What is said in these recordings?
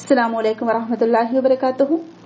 السلام علیکم ورحمۃ اللہ وبرکاتہ۔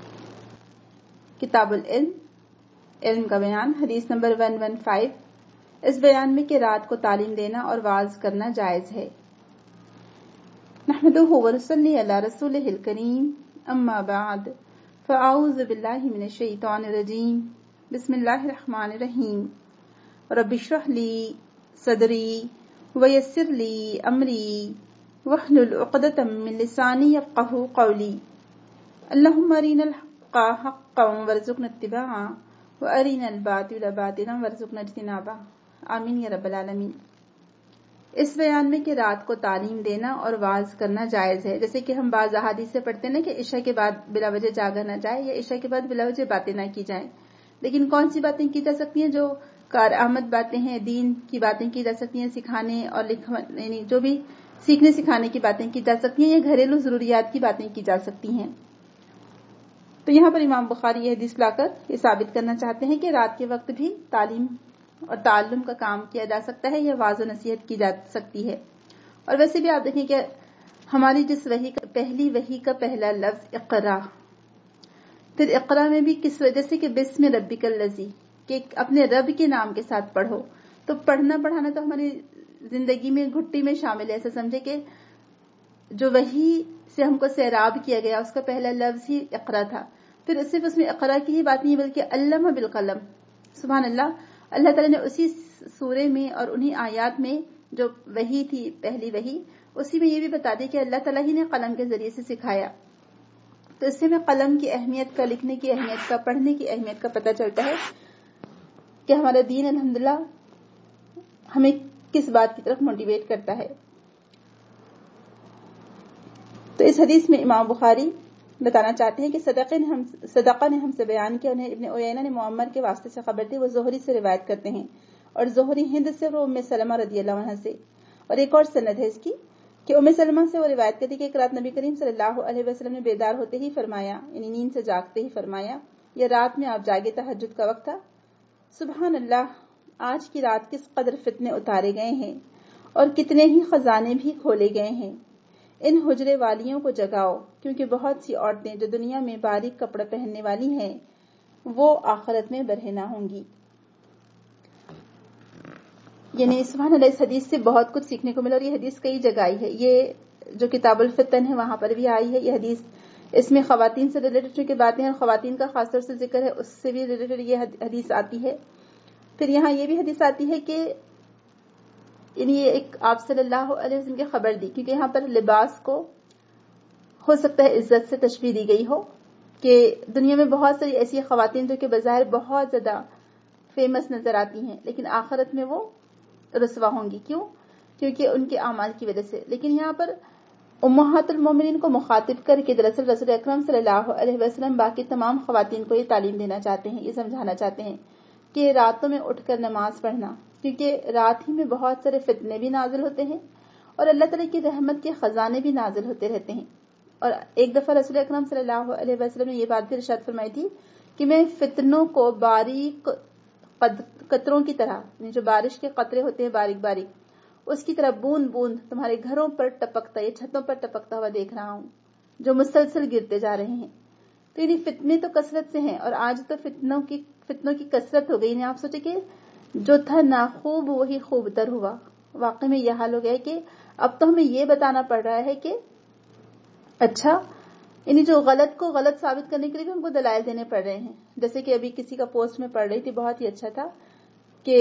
کتاب العلم، علم کا بیان، حدیث نمبر 115۔ اس بیان میں کہ رات کو تعلیم دینا اور واعظ کرنا جائز ہے۔ نحمدہ ونصلی علی رسولہ الکریم، اما بعد، فاعوذ باللہ من الشیطان الرجیم، بسم اللہ الرحمن الرحیم۔ رب اشرح لی صدری ویسر لی امری واحلل عقدۃ من لسانی یفقہوا قولی۔ اللہم ارنا الحق حقا وارزقنا اتباعہ وارنا الباطل باطلا وارزقنا اجتنابہ، آمین یا رب العالمین۔ اس بیان میں کہ رات کو تعلیم دینا اور واعظ کرنا جائز ہے، جیسے کہ ہم بعض احادیث سے پڑھتے ہیں نا کہ عشاء کے بعد بلا وجہ جاگا نہ جائے یا عشاء کے بعد بلا وجہ باتیں نہ کی جائیں۔ لیکن کون سی باتیں کی جا سکتی ہیں؟ جو کارآمد باتیں ہیں، دین کی باتیں کی جا سکتی ہیں، سکھانے اور یعنی جو بھی سیکھنے سکھانے کی باتیں کی جا سکتی ہیں، یا گھریلو ضروریات کی باتیں کی جا سکتی ہیں۔ تو یہاں پر امام بخاری یہ حدیث لا کر یہ ثابت کرنا چاہتے ہیں کہ رات کے وقت بھی تعلیم اور تعلم کا کام کیا جا سکتا ہے یا واعظ و نصیحت کی جا سکتی ہے۔ اور ویسے بھی آپ دیکھیں کہ ہماری جس پہلی وحی کا پہلا لفظ اقرا، پھر اقرا میں بھی کس وجہ سے کہ بسم ربک الذی، کہ اپنے رب کے نام کے ساتھ پڑھو۔ تو پڑھنا پڑھانا تو ہماری زندگی میں گھٹی میں شامل ہے۔ ایسا سمجھے کہ جو وحی سے ہم کو سیراب کیا گیا اس کا پہلا لفظ ہی اقرا تھا۔ پھر صرف اس میں اقرا کی ہی بات نہیں بلکہ علم بالقلم، سبحان اللہ، اللہ تعالیٰ نے اسی سورے میں اور انہی آیات میں جو وحی تھی پہلی وحی، اسی میں یہ بھی بتا دیا کہ اللہ تعالیٰ ہی نے قلم کے ذریعے سے سکھایا۔ تو اس سے میں قلم کی اہمیت کا، لکھنے کی اہمیت کا، پڑھنے کی اہمیت کا پتہ چلتا ہے کہ ہمارا دین الحمدللہ ہمیں کس بات کی طرف موٹیویٹ کرتا ہے۔ تو اس حدیث میں امام بخاری بتانا چاہتے ہیں کہ صدقہ نے ہم سے بیان کیا، انہیں ابن عیینہ نے معمر کے واسطے سے خبر دی، وہ زہری سے روایت کرتے ہیں، اور زہری ہند سے اور ام سلمہ رضی اللہ عنہ سے۔ اور ایک اور سند ہے اس کی کہ ام سلمہ سے وہ روایت کرتی کہ ایک رات نبی کریم صلی اللہ علیہ وسلم نے بیدار ہوتے ہی فرمایا، یعنی نیند سے جاگتے ہی فرمایا، یا رات میں آپ جاگے، تہجد کا وقت تھا، سبحان اللہ، آج کی رات کس قدر فتنے اتارے گئے ہیں اور کتنے ہی خزانے بھی کھولے گئے ہیں۔ ان حجرے والیوں کو جگاؤ، کیونکہ بہت سی عورتیں جو دنیا میں باریک کپڑا پہننے والی ہیں وہ آخرت میں برہنہ ہوں گی۔ یعنی سبحان اللہ، اس حدیث سے بہت کچھ سیکھنے کو ملا، اور یہ حدیث کئی جگہ آئی ہے۔ یہ جو کتاب الفتن ہے وہاں پر بھی آئی ہے یہ حدیث۔ اس میں خواتین سے ریلیٹڈ چونکہ باتیں ہیں، خواتین کا خاص طور سے ذکر ہے، اس سے بھی ریلیٹڈ یہ حدیث آتی ہے۔ پھر یہاں یہ بھی حدیث آتی ہے کہ یعنی یہ ایک آپ صلی اللہ علیہ وسلم کی خبر دی، کیونکہ یہاں پر لباس کو ہو سکتا ہے عزت سے تشبیہ دی گئی ہو کہ دنیا میں بہت ساری ایسی خواتین جو کہ بظاہر بہت زیادہ فیمس نظر آتی ہیں لیکن آخرت میں وہ رسوا ہوں گی۔ کیوں؟ کیونکہ ان کے اعمال کی وجہ سے۔ لیکن یہاں پر امہات المومنین کو مخاطب کر کے دراصل رسول اکرم صلی اللہ علیہ وسلم باقی تمام خواتین کو یہ تعلیم دینا چاہتے ہیں، یہ سمجھانا چاہتے ہیں کہ راتوں میں اٹھ کر نماز پڑھنا، کیونکہ رات ہی میں بہت سارے فتنے بھی نازل ہوتے ہیں اور اللہ تعالیٰ کی رحمت کے خزانے بھی نازل ہوتے رہتے ہیں۔ اور ایک دفعہ رسول اکرم صلی اللہ علیہ وسلم نے یہ بات بھی ارشاد فرمائی تھی کہ میں فتنوں کو باریک قطروں کی طرح، یعنی جو بارش کے قطرے ہوتے ہیں باریک باریک، اس کی طرح بوند بوند تمہارے گھروں پر ٹپکتا، یہ چھتوں پر ٹپکتا ہوا دیکھ رہا ہوں، جو مسلسل گرتے جا رہے ہیں۔ تو یعنی فتنے تو کثرت سے ہیں، اور آج تو فتنوں کی کثرت ہو گئی۔ یعنی آپ سوچے کہ جو تھا ناخوب وہی خوب تر ہوا۔ واقع میں یہ حال ہو گیا ہے کہ اب تو ہمیں یہ بتانا پڑ رہا ہے کہ اچھا، یعنی جو غلط کو غلط ثابت کرنے کے لیے بھی ہم کو دلائل دینے پڑ رہے ہیں۔ جیسے کہ ابھی کسی کا پوسٹ میں پڑھ رہی تھی، بہت ہی اچھا تھا کہ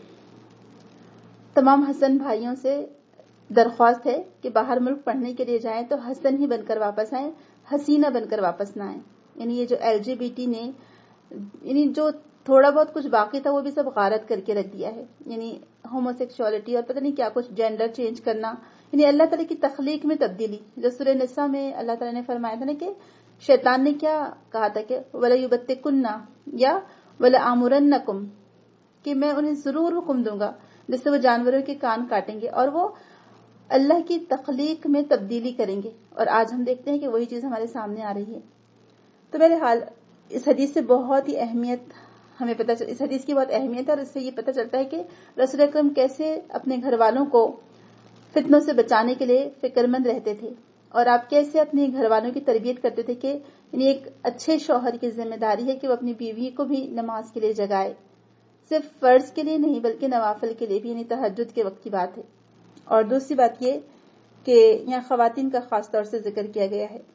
تمام حسن بھائیوں سے درخواست ہے کہ باہر ملک پڑھنے کے لیے جائیں تو حسن ہی بن کر واپس آئیں، حسینہ بن کر واپس نہ آئیں۔ یعنی یہ جو LGBT نے، یعنی جو تھوڑا بہت کچھ باقی تھا وہ بھی سب غارت کر کے رکھ دیا ہے۔ یعنی ہومو سیکشوالٹی اور پتہ نہیں کیا کچھ، جینڈر چینج کرنا، یعنی اللہ تعالیٰ کی تخلیق میں تبدیلی۔ جو سورہ نساء میں اللہ تعالیٰ نے فرمایا تھا نا کہ شیطان نے کیا کہا تھا کہ وَلَيُبَتِّكُنَّ یا وَلَآمُرَنَّكُمْ، کہ میں انہیں ضرور حکم دوں گا جس سے وہ جانوروں کے کان کاٹیں گے اور وہ اللہ کی تخلیق میں تبدیلی کریں گے۔ اور آج ہم دیکھتے ہیں کہ وہی چیز ہمارے سامنے آ رہی ہے۔ تو بہرحال اس حدیث سے بہت ہی اہمیت ہمیں اس حدیث کی بہت اہمیت ہے، اور اس سے یہ پتہ چلتا ہے کہ رسول اکرم کیسے اپنے گھر والوں کو فتنوں سے بچانے کے لیے فکر مند رہتے تھے، اور آپ کیسے اپنے گھر والوں کی تربیت کرتے تھے کہ یعنی ایک اچھے شوہر کی ذمہ داری ہے کہ وہ اپنی بیوی کو بھی نماز کے لیے جگائے، صرف فرض کے لیے نہیں بلکہ نوافل کے لیے بھی، یعنی تہجد کے وقت کی بات ہے۔ اور دوسری بات یہ کہ یہاں خواتین کا خاص طور سے ذکر کیا گیا ہے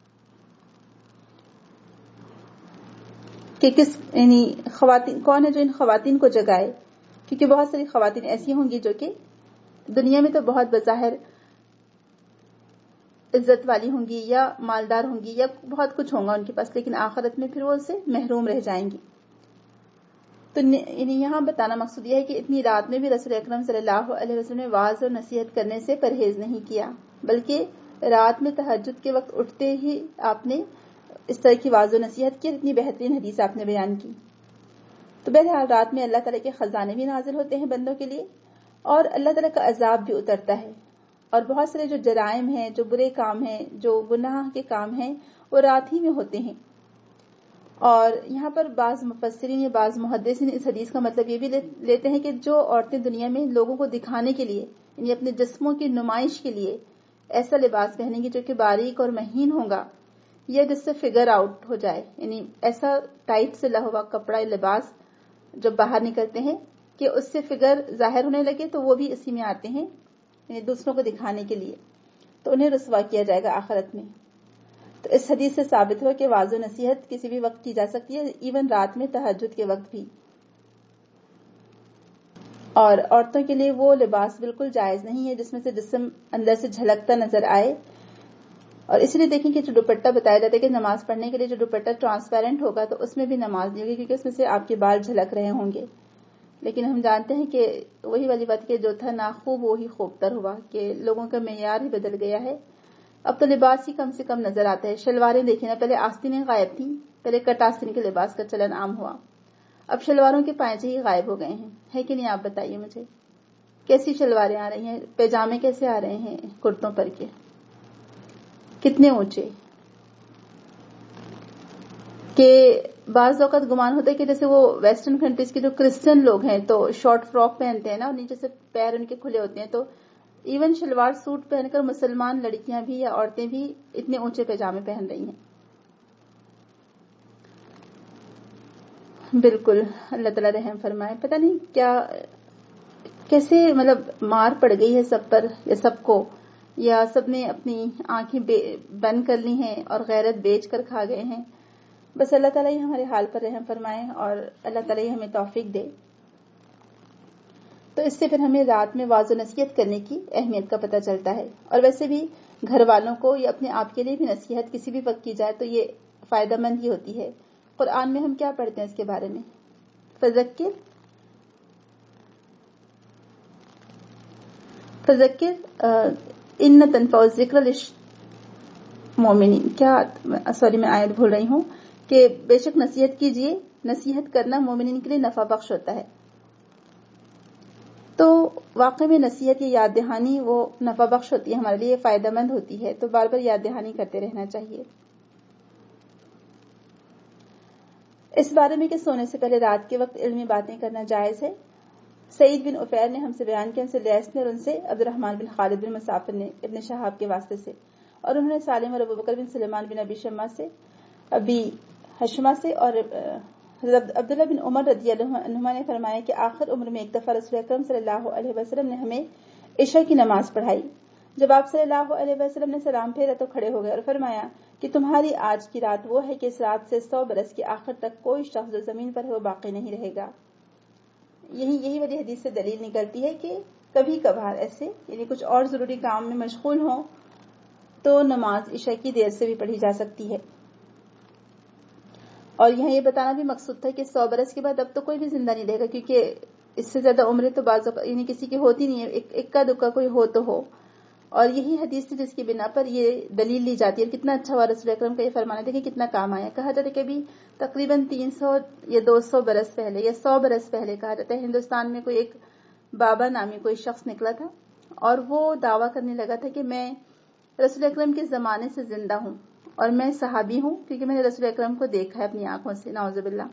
کہ کس یعنی خواتین کون ہے جو ان خواتین کو جگائے، کیونکہ بہت ساری خواتین ایسی ہوں گی جو کہ دنیا میں تو بہت بظاہر عزت والی ہوں گی یا مالدار ہوں گی یا بہت کچھ ہوگا ان کے پاس، لیکن آخرت میں پھر وہ اسے محروم رہ جائیں گی۔ تو یہاں بتانا مقصود یہ ہے کہ اتنی رات میں بھی رسول اکرم صلی اللہ علیہ وسلم نے واعظ اور نصیحت کرنے سے پرہیز نہیں کیا، بلکہ رات میں تہجد کے وقت اٹھتے ہی آپ نے اس طرح کی واعظ و نصیحت کی، اتنی بہترین حدیث آپ نے بیان کی۔ تو بہرحال رات میں اللہ تعالیٰ کے خزانے بھی نازل ہوتے ہیں بندوں کے لیے، اور اللہ تعالیٰ کا عذاب بھی اترتا ہے، اور بہت سارے جو جرائم ہیں، جو برے کام ہیں، جو گناہ کے کام ہیں، وہ رات ہی میں ہوتے ہیں۔ اور یہاں پر بعض مفسرین یا بعض محدثین اس حدیث کا مطلب یہ بھی لیتے ہیں کہ جو عورتیں دنیا میں لوگوں کو دکھانے کے لیے یعنی اپنے جسموں کی نمائش کے لیے ایسا لباس پہنیں گی جو کہ باریک اور مہین ہوگا یا جس سے فگر آؤٹ ہو جائے، یعنی ایسا ٹائٹ سے لہا ہوا کپڑا یا لباس جب باہر نکلتے ہیں کہ اس سے فگر ظاہر ہونے لگے، تو وہ بھی اسی میں آتے ہیں، یعنی دوسروں کو دکھانے کے لیے، تو انہیں رسوا کیا جائے گا آخرت میں۔ تو اس حدیث سے ثابت ہوا کہ واعظ و نصیحت کسی بھی وقت کی جا سکتی ہے، ایون رات میں تہجد کے وقت بھی۔ اور عورتوں کے لیے وہ لباس بالکل جائز نہیں ہے جس میں سے جسم اندر سے جھلکتا نظر آئے، اور اس لیے دیکھیں کہ جو دوپٹہ بتایا جاتا ہے کہ نماز پڑھنے کے لیے جو دوپٹہ ٹرانسپیرنٹ ہوگا تو اس میں بھی نماز نہیں ہوگی، کیونکہ اس میں سے آپ کے بال جھلک رہے ہوں گے۔ لیکن ہم جانتے ہیں کہ وہی والی بات کہ جو تھا ناخوب وہی خوبتر ہوا، کہ لوگوں کا معیار ہی بدل گیا ہے۔ اب تو لباس ہی کم سے کم نظر آتا ہے۔ شلواریں دیکھیں نا، پہلے آستینیں غائب تھیں، پہلے کٹ آستین کے لباس کا چلن عام ہوا، اب شلواروں کے پائچے ہی غائب ہو گئے ہیں، ہے کہ نہیں؟ آپ بتائیے مجھے کیسی شلواریں آ رہی ہیں، پیجامے کیسے آ رہے ہیں کرتوں پر کے، کتنے اونچے، کہ بعض اوقات گمان ہوتا ہے کہ جیسے وہ ویسٹرن کنٹریز کے جو کرسچن لوگ ہیں تو شارٹ فراک پہنتے ہیں نا، اور نیچے سے پیر ان کے کھلے ہوتے ہیں، تو ایون شلوار سوٹ پہن کر مسلمان لڑکیاں بھی یا عورتیں بھی اتنے اونچے پیجامے پہن رہی ہیں۔ بالکل، اللہ تعالیٰ رحم فرمائے۔ پتہ نہیں کیا کیسے مطلب مار پڑ گئی ہے سب پر، یا سب کو، یا سب نے اپنی آنکھیں بند کر لی ہیں اور غیرت بیچ کر کھا گئے ہیں۔ بس اللہ تعالیٰ ہی ہمارے حال پر رحم فرمائے اور اللہ تعالیٰ ہی ہمیں توفیق دے۔ تو اس سے پھر ہمیں رات میں واعظ و نصیحت کرنے کی اہمیت کا پتہ چلتا ہے، اور ویسے بھی گھر والوں کو یا اپنے آپ کے لیے بھی نصیحت کسی بھی وقت کی جائے تو یہ فائدہ مند ہی ہوتی ہے۔ قرآن میں ہم کیا پڑھتے ہیں اس کے بارے میں؟ فذکر ان تنفع الذکر للمؤمنین، میں آیت بھول رہی ہوں، کہ بے شک نصیحت کیجئے، نصیحت کرنا مومنین کے لیے نفع بخش ہوتا ہے۔ تو واقع میں نصیحت یا یاد دہانی وہ نفع بخش ہوتی ہے، ہمارے لیے فائدہ مند ہوتی ہے، تو بار بار یاد دہانی کرتے رہنا چاہیے۔ اس بارے میں کہ سونے سے پہلے رات کے وقت علمی باتیں کرنا جائز ہے، سعید بن عفیر نے ہم سے بیان کیا، ہم سے لیس نے، اور ان سے عبد الرحمن بن خالد بن مسافر نے ابن شہاب کے واسطے سے، اور انہوں نے سالم اور ابوبکر بن سلیمان بن ابی حشمہ سے، اور حضرت عبداللہ بن عمر رضی اللہ عنہما نے فرمایا کہ آخر عمر میں ایک دفعہ رسول اکرم صلی اللہ علیہ وسلم نے ہمیں عشاء کی نماز پڑھائی۔ جب آپ صلی اللہ علیہ وسلم نے سلام پھیرا تو کھڑے ہو گئے اور فرمایا کہ تمہاری آج کی رات وہ ہے کہ اس رات سے 100 برس کے آخر تک کوئی شخص جو زمین پر ہے وہ باقی نہیں رہے گا۔ یہی والی حدیث سے دلیل نکلتی ہے کہ کبھی کبھار ایسے یعنی کچھ اور ضروری کام میں مشغول ہوں تو نماز عشاء کی دیر سے بھی پڑھی جا سکتی ہے۔ اور یہاں یہ بتانا بھی مقصود تھا کہ 100 برس کے بعد اب تو کوئی بھی زندہ نہیں رہے گا، کیونکہ اس سے زیادہ عمریں تو بعض یعنی کسی کی ہوتی نہیں ہے، اکا دکا کوئی ہو تو ہو، اور یہی حدیث تھی جس کی بنا پر یہ دلیل لی جاتی ہے۔ اور کتنا اچھا ہوا رسول اکرم کا یہ فرمانا تھا کہ کتنا کام آیا۔ کہا جاتا ہے کہ ابھی تقریباً 300 یا 200 برس پہلے یا 100 برس پہلے کہا جاتا ہے ہندوستان میں کوئی ایک بابا نامی کوئی شخص نکلا تھا، اور وہ دعویٰ کرنے لگا تھا کہ میں رسول اکرم کے زمانے سے زندہ ہوں اور میں صحابی ہوں، کیونکہ میں نے رسول اکرم کو دیکھا ہے اپنی آنکھوں سے، نعوذ باللہ۔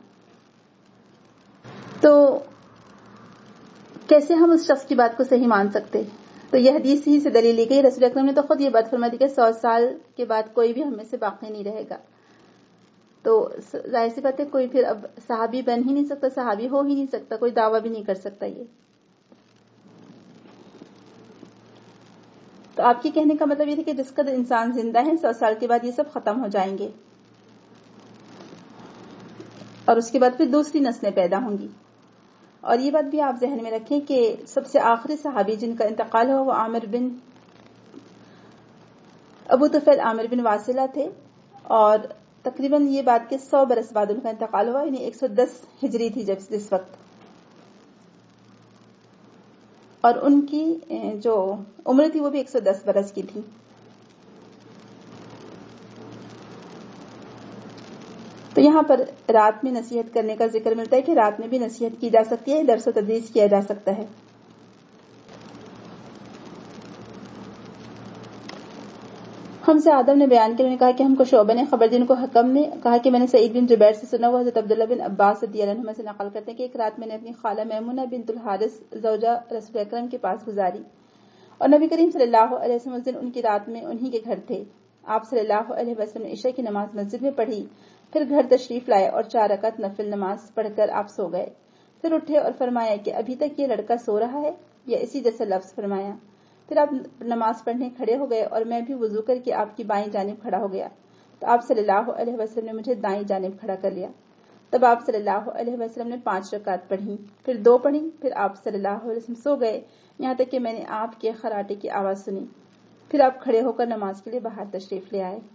تو کیسے ہم اس شخص کی بات کو صحیح مان سکتے؟ تو یہ حدیث ہی سے دلیل لی گئی. رسول اکرم نے تو خود یہ بات فرمائی کہ 100 سال کے بعد کوئی بھی ہم میں سے باقی نہیں رہے گا. تو ظاہر سی بات ہے کوئی پھر اب صحابی بن ہی نہیں سکتا, صحابی ہو ہی نہیں سکتا, کوئی دعویٰ بھی نہیں کر سکتا یہ. تو آپ کے کہنے کا مطلب یہ تھا کہ جس قدر انسان زندہ ہے 100 سال کے بعد یہ سب ختم ہو جائیں گے اور اس کے بعد پھر دوسری نسلیں پیدا ہوں گی. اور یہ بات بھی آپ ذہن میں رکھیں کہ سب سے آخری صحابی جن کا انتقال ہوا وہ ابو طفیل عامر بن واصلہ تھے, اور تقریباً یہ بات کہ 100 برس بعد ان کا انتقال ہوا, یعنی 110 ہجری تھی جس وقت, اور ان کی جو عمر تھی وہ بھی 110 برس کی تھی. تو یہاں پر رات میں نصیحت کرنے کا ذکر ملتا ہے کہ رات میں بھی نصیحت کی جا سکتی ہے, درس و تدریس کیا جا سکتا ہے. ہم سے آدم نے بیان کیا, انہوں نے کہا کہ ہم کو شعبہ نے خبر دی, ان کو حکم نے کہا کہ میں نے سعید بن جبیر سے سنا, وہ حضرت عبداللہ بن عباس رضی اللہ عنہما سے نقل کرتے ہیں کہ ایک رات میں نے اپنی خالہ میمونہ بنت الحارث زوجہ رسول اکرم کے پاس گزاری, اور نبی کریم صلی اللہ علیہ وسلم اس دن ان کی رات میں انہی کے گھر تھے. آپ صلی اللہ علیہ وسلم نے عشاء کی نماز مسجد میں پڑھی, پھر گھر تشریف لائے اور 4 رکعت نفل نماز پڑھ کر آپ سو گئے. پھر اٹھے اور فرمایا کہ ابھی تک یہ لڑکا سو رہا ہے, یا اسی جیسا لفظ فرمایا. پھر آپ نماز پڑھنے کھڑے ہو گئے اور میں بھی وضو کر کے آپ کی بائیں جانب کھڑا ہو گیا, تو آپ صلی اللہ علیہ وسلم نے مجھے دائیں جانب کھڑا کر لیا. تب آپ صلی اللہ علیہ وسلم نے 5 رکعت پڑھی, پھر 2 پڑھی, پھر آپ صلی اللہ علیہ وسلم سو گئے, یہاں تک کہ میں نے آپ کے خراٹے کی آواز سنی. پھر آپ کھڑے ہو کر نماز کے لیے باہر تشریف لے آئے.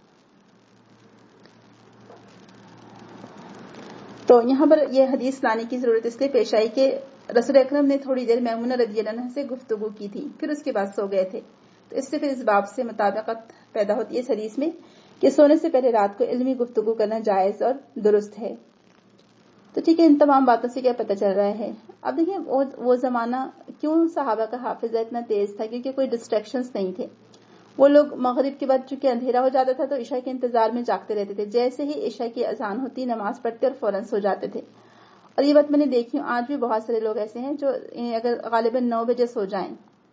تو یہاں پر یہ حدیث لانے کی ضرورت اس لیے پیش آئی کہ رسول اکرم نے تھوڑی دیر میمونہ رضی اللہ عنہا سے گفتگو کی تھی, پھر اس کے بعد سو گئے تھے. تو اس سے پھر اس باب سے مطابقت پیدا ہوتی ہے اس حدیث میں کہ سونے سے پہلے رات کو علمی گفتگو کرنا جائز اور درست ہے. تو ٹھیک ہے, ان تمام باتوں سے کیا پتہ چل رہا ہے؟ اب دیکھیں وہ زمانہ کیوں صحابہ کا حافظہ اتنا تیز تھا, کیونکہ کوئی ڈسٹریکشنز نہیں تھے. وہ لوگ مغرب کے بعد چونکہ اندھیرا ہو جاتا تھا تو عشاء کے انتظار میں جاگتے رہتے تھے, جیسے ہی عشاء کی اذان ہوتی نماز پڑھتے اور فوراً سو جاتے تھے. اور یہ بات میں نے دیکھی ہوں, آج بھی بہت سارے لوگ ایسے ہیں جو اگر غالباً 9 بجے سو جائیں,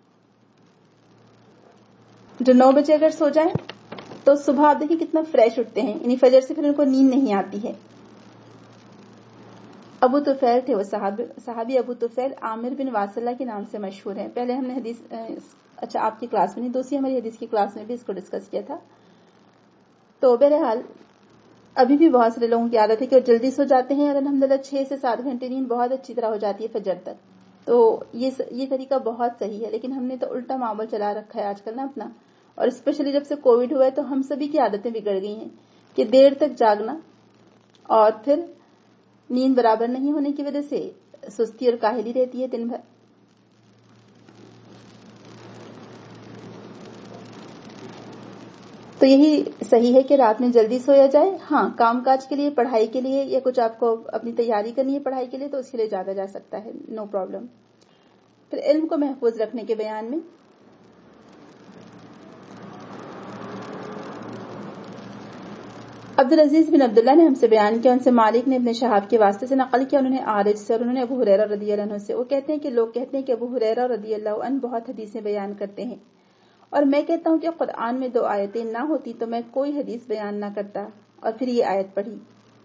جو 9 بجے اگر سو جائیں تو صبح آپ دیکھیں کتنا فریش اٹھتے ہیں, یعنی فجر سے پھر ان کو نیند نہیں آتی ہے. ابو طفیل تھے وہ صحابی ابو طفیل عامر بن واصلہ کے نام سے مشہور ہیں. پہلے ہم نے حدیث آپ کی کلاس میں نہیں, دوسری ہماری حدیث کی کلاس میں بھی اس کو ڈسکس کیا تھا. تو بہرحال ابھی بھی بہت سارے لوگوں کی عادت ہے کہ وہ جلدی سو جاتے ہیں اور الحمدللہ 6 سے 7 گھنٹے نیند بہت اچھی طرح ہو جاتی ہے فجر تک. تو یہ طریقہ بہت صحیح ہے, لیکن ہم نے تو الٹا معمول چلا رکھا ہے آج کل نا اپنا, اور اسپیشلی جب سے کووڈ ہوا ہے تو ہم سبھی کی عادتیں بگڑ گئی ہیں کہ دیر تک جاگنا, اور پھر نیند برابر نہیں ہونے کی وجہ سے سستی اور کاہلی رہتی ہے دن بھر. تو یہی صحیح ہے کہ رات میں جلدی سویا جائے. ہاں, کام کاج کے لیے, پڑھائی کے لیے, یا کچھ آپ کو اپنی تیاری کرنی ہے پڑھائی کے لیے تو اس کے لیے جاگا جا سکتا ہے, نو پرابلم. پھر علم کو محفوظ رکھنے کے بیان میں عبدالعزیز بن عبداللہ نے ہم سے بیان کیا, ان سے مالک نے ابن شہاب کے واسطے سے نقل کیا, انہوں نے عارج سے, اور انہوں نے ابو ہریرہ رضی اللہ عنہ سے. وہ کہتے ہیں کہ لوگ کہتے ہیں کہ ابو ہریرہ رضی اللہ عنہ بہت حدیثیں بیان کرتے ہیں, اور میں کہتا ہوں کہ قرآن میں 2 آیتیں نہ ہوتی تو میں کوئی حدیث بیان نہ کرتا. اور پھر یہ آیت پڑھی,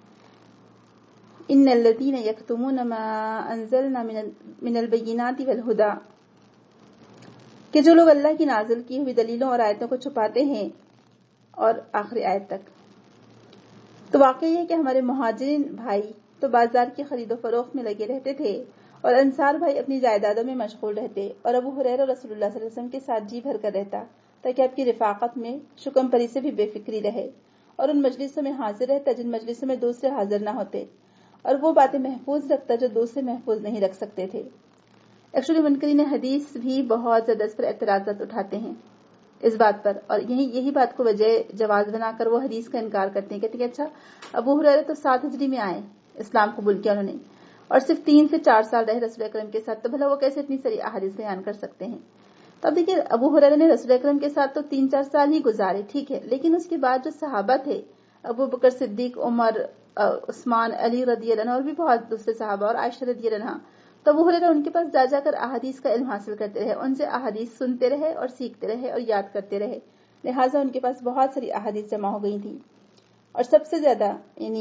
ان الذین یکتمون ما انزلنا من البینات والہدی, کہ جو لوگ اللہ کی نازل کی ہوئی دلیلوں اور آیتوں کو چھپاتے ہیں, اور آخری آیت تک. تو واقعی یہ کہ ہمارے مہاجرین بھائی تو بازار کی خرید و فروخت میں لگے رہتے تھے, اور انصار بھائی اپنی جائیدادوں میں مشغول رہتے, اور ابو ہریرہ رسول اللہ صلی اللہ علیہ وسلم کے ساتھ جی بھر کر رہتا تاکہ آپ کی رفاقت میں شکم پری سے بھی بے فکری رہے, اور ان مجلسوں میں حاضر رہتا جن مجلسوں میں دوسرے حاضر نہ ہوتے, اور وہ باتیں محفوظ رکھتا جو دوسرے محفوظ نہیں رکھ سکتے تھے. ایکچولی منکرین حدیث بھی بہت زیادہ اس پر اعتراضات اٹھاتے ہیں اس بات پر, اور یہی بات کو وجہ جواز بنا کر وہ حدیث کا انکار کرتے ہیں. کہتے ہیں کہ اچھا ابو ہریرہ تو 7 ہجری میں آئے, اسلام قبول کیا انہوں نے, اور صرف 3 سے 4 سال رہے رسول اکرم کے ساتھ, تو بھلا وہ کیسے اتنی ساری احادیث بیان کر سکتے ہیں؟ تو اب دیکھیے ابو ہریرہ نے رسول اکرم کے ساتھ تو 3-4 سال ہی گزارے, ٹھیک ہے, لیکن اس کے بعد جو صحابہ تھے, ابو بکر صدیق, عمر, عثمان, علی رضی اللہ عنہ, اور بھی بہت دوسرے صحابہ, اور عائشہ رضی اللہ عنہ, تو ابو ہریرہ ان کے پاس جا جا کر احادیث کا علم حاصل کرتے رہے، ان سے احادیث سنتے رہے اور سیکھتے رہے اور یاد کرتے رہے، لہٰذا ان کے پاس بہت ساری احادیث جمع ہو گئی تھیں. اور سب سے زیادہ یعنی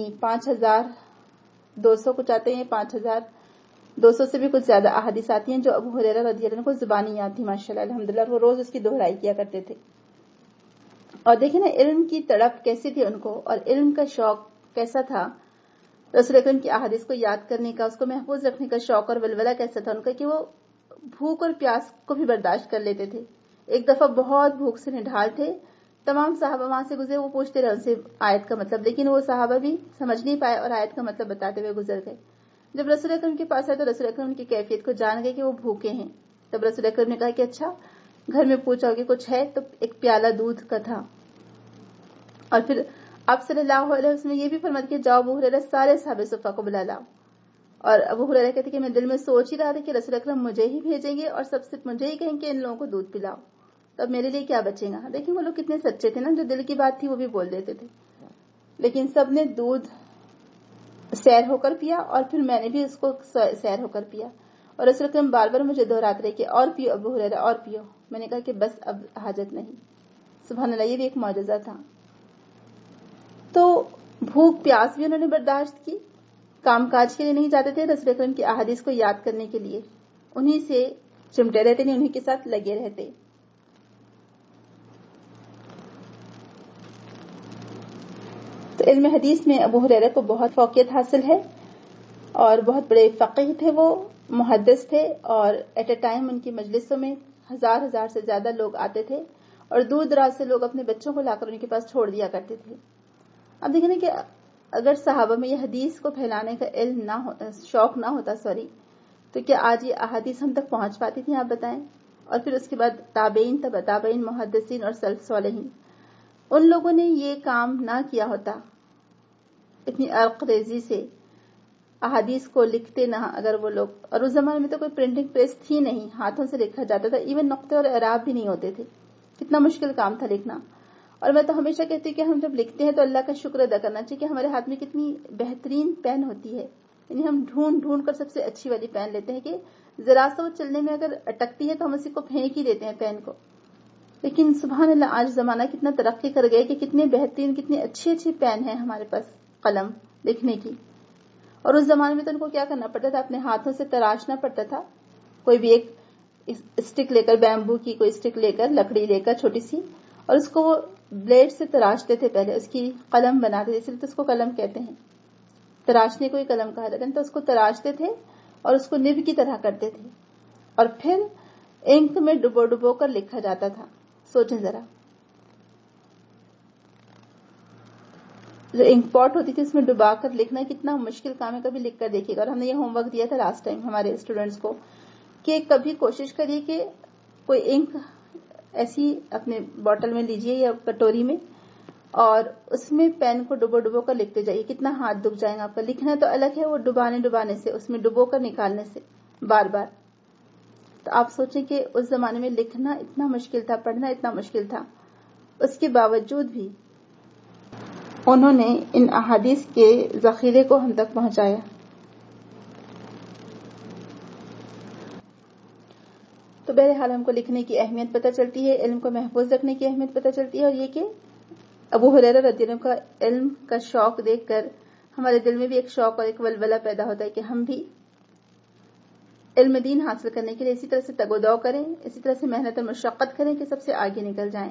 5200 کچھ آتے ہیں، 5200 سے بھی کچھ زیادہ احادیث آتی ہیں جو ابو ہریرہ رضی اللہ عنہ کو زبانی یاد تھی ماشاءاللہ الحمدللہ، وہ روز اس کی دہرائی کیا کرتے تھے. اور دیکھیں نا علم کی تڑپ کیسی تھی ان کو، اور علم کا شوق کیسا تھا، رسول اکرم کی احادیث کو یاد کرنے کا، اس کو محفوظ رکھنے کا شوق اور ولولہ کیسا تھا ان کا کہ وہ بھوک اور پیاس کو بھی برداشت کر لیتے تھے. ایک دفعہ بہت بھوک سے نڈھال تھے، تمام صحابہ وہاں سے گزرے، وہ پوچھتے رہے ان سے آیت کا مطلب، لیکن وہ صحابہ بھی سمجھ نہیں پائے اور آیت کا مطلب بتاتے ہوئے گزر گئے. جب رسول اکرم کے پاس آئے تو رسول اکرم کی کیفیت کو جان گئے کہ وہ بھوکے ہیں. تب رسول اکرم نے کہا کہ اچھا گھر میں پوچھا کہ کچھ ہے، تو ایک پیالہ دودھ کا تھا. اور پھر آپ صلی اللہ علیہ وسلم یہ بھی فرماتے کہ جاؤ ابو ہریرہ سارے صحابہ صفہ کو بلا لاؤ. اور ابو ہریرہ کہتے کہ میں دل میں سوچ ہی رہا تھا کہ رسول اکرم مجھے ہی بھیجیں گے اور سب سے مجھے ہی کہیں کہ ان لوگوں کو دودھ پلاؤ، تب میرے لیے کیا بچے گا. دیکھیں وہ لوگ کتنے سچے تھے نا، جو دل کی بات تھی وہ بھی بول دیتے تھے. لیکن سب نے دودھ سیر ہو کر پیا اور پھر میں نے بھی اس کو سیر ہو کر پیا. اور رسول اکرم بار بار مجھے دہراتے رہے کہ اور پیو ابو ہریرہ اور پیو. میں نے کہا کہ بس اب حاجت نہیں. سبحان اللہ، یہ بھی ایک معجزہ تھا. تو بھوک پیاس بھی انہوں نے برداشت کی، کام کاج کے لیے نہیں جاتے تھے، رسول اکرم کی احادیث کو یاد کرنے کے لیے انہی سے چمٹے رہتے، نہیں انہی کے ساتھ لگے رہتے. تو علم حدیث میں ابو ہریرہ کو بہت فوقیت حاصل ہے اور بہت بڑے فقیہ تھے، وہ محدث تھے، اور ایٹ اے ٹائم ان کی مجلسوں میں ہزار سے زیادہ لوگ آتے تھے اور دور دراز سے لوگ اپنے بچوں کو لا کر ان کے پاس چھوڑ دیا کرتے تھے. اب دیکھیں نا کہ اگر صحابہ میں یہ حدیث کو پھیلانے کا علم نہ ہو، شوق نہ ہوتا تو کیا آج یہ احادیث ہم تک پہنچ پاتی تھی، آپ بتائیں. اور پھر اس کے بعد تابعین، تبع تابعین، محدثین اور سلف صالحین، ان لوگوں نے یہ کام نہ کیا ہوتا، اتنی عرق ریزی سے احادیث کو لکھتے نہ اگر وہ لوگ. اور اس زمانے میں تو کوئی پرنٹنگ پریس تھی نہیں، ہاتھوں سے لکھا جاتا تھا، ایون نقطے اور اعراب بھی نہیں ہوتے تھے، کتنا مشکل کام تھا لکھنا. اور میں تو ہمیشہ کہتی ہوں کہ ہم جب لکھتے ہیں تو اللہ کا شکر ادا کرنا چاہیے کہ ہمارے ہاتھ میں کتنی بہترین پین ہوتی ہے. یعنی ہم ڈھونڈ کر سب سے اچھی والی پین لیتے ہیں کہ ذرا سا وہ چلنے میں اگر اٹکتی ہے تو ہم اسی کو پھینک ہی دیتے ہیں پین کو. لیکن سبحان اللہ آج زمانہ کتنا ترقی کر گیا کہ کتنے بہترین، کتنی اچھی پین ہے ہمارے پاس قلم لکھنے کی. اور اس زمانے میں تو ان کو کیا کرنا پڑتا تھا، اپنے ہاتھوں سے تراشنا پڑتا تھا. کوئی بھی ایک اسٹک لے کر، بیمبو کی کوئی اسٹک لے کر، لکڑی لے کر چھوٹی سی، اور اس کو وہ بلیڈ سے تراشتے تھے، پہلے اس کی قلم بناتے تھے، اس لیے تو اس کو قلم کہتے ہیں. تراشنے کو ہی قلم کہا جاتا ہے. تو اس کو تراشتے تھے اور اس کو نب کی طرح کرتے تھے اور پھر انک میں ڈبو کر لکھا جاتا تھا. سوچیں ذرا، جو انک پاٹ ہوتی تھی اس میں ڈبا کر لکھنا کتنا مشکل کام ہے، کبھی لکھ کر دیکھیے گا. اور ہم نے یہ ہوم ورک دیا تھا لاسٹ ٹائم ہمارے اسٹوڈینٹس کو کہ کبھی کوشش کریے کہ کوئی انک ایسی اپنے باٹل میں لیجئے یا کٹوری میں، اور اس میں پین کو ڈبو کر لکھتے جائیے. کتنا ہاتھ دکھ جائے گا آپ کا. لکھنا تو الگ ہے، وہ ڈبانے سے، اس میں ڈبو کر نکالنے سے بار بار. تو آپ سوچیں کہ اس زمانے میں لکھنا اتنا مشکل تھا، پڑھنا اتنا مشکل تھا، اس کے باوجود بھی انہوں نے ان احادیث کے ذخیرے کو ہم تک پہنچایا. تو بہرحال ہم کو لکھنے کی اہمیت پتہ چلتی ہے، علم کو محفوظ رکھنے کی اہمیت پتہ چلتی ہے، اور یہ کہ ابو ہریرہ رضی اللہ عنہ کا علم کا شوق دیکھ کر ہمارے دل میں بھی ایک شوق اور ایک ولولہ پیدا ہوتا ہے کہ ہم بھی علم دین حاصل کرنے کے لیے اسی طرح سے تگ و دو کریں، اسی طرح سے محنت اور مشقت کریں کہ سب سے آگے نکل جائیں.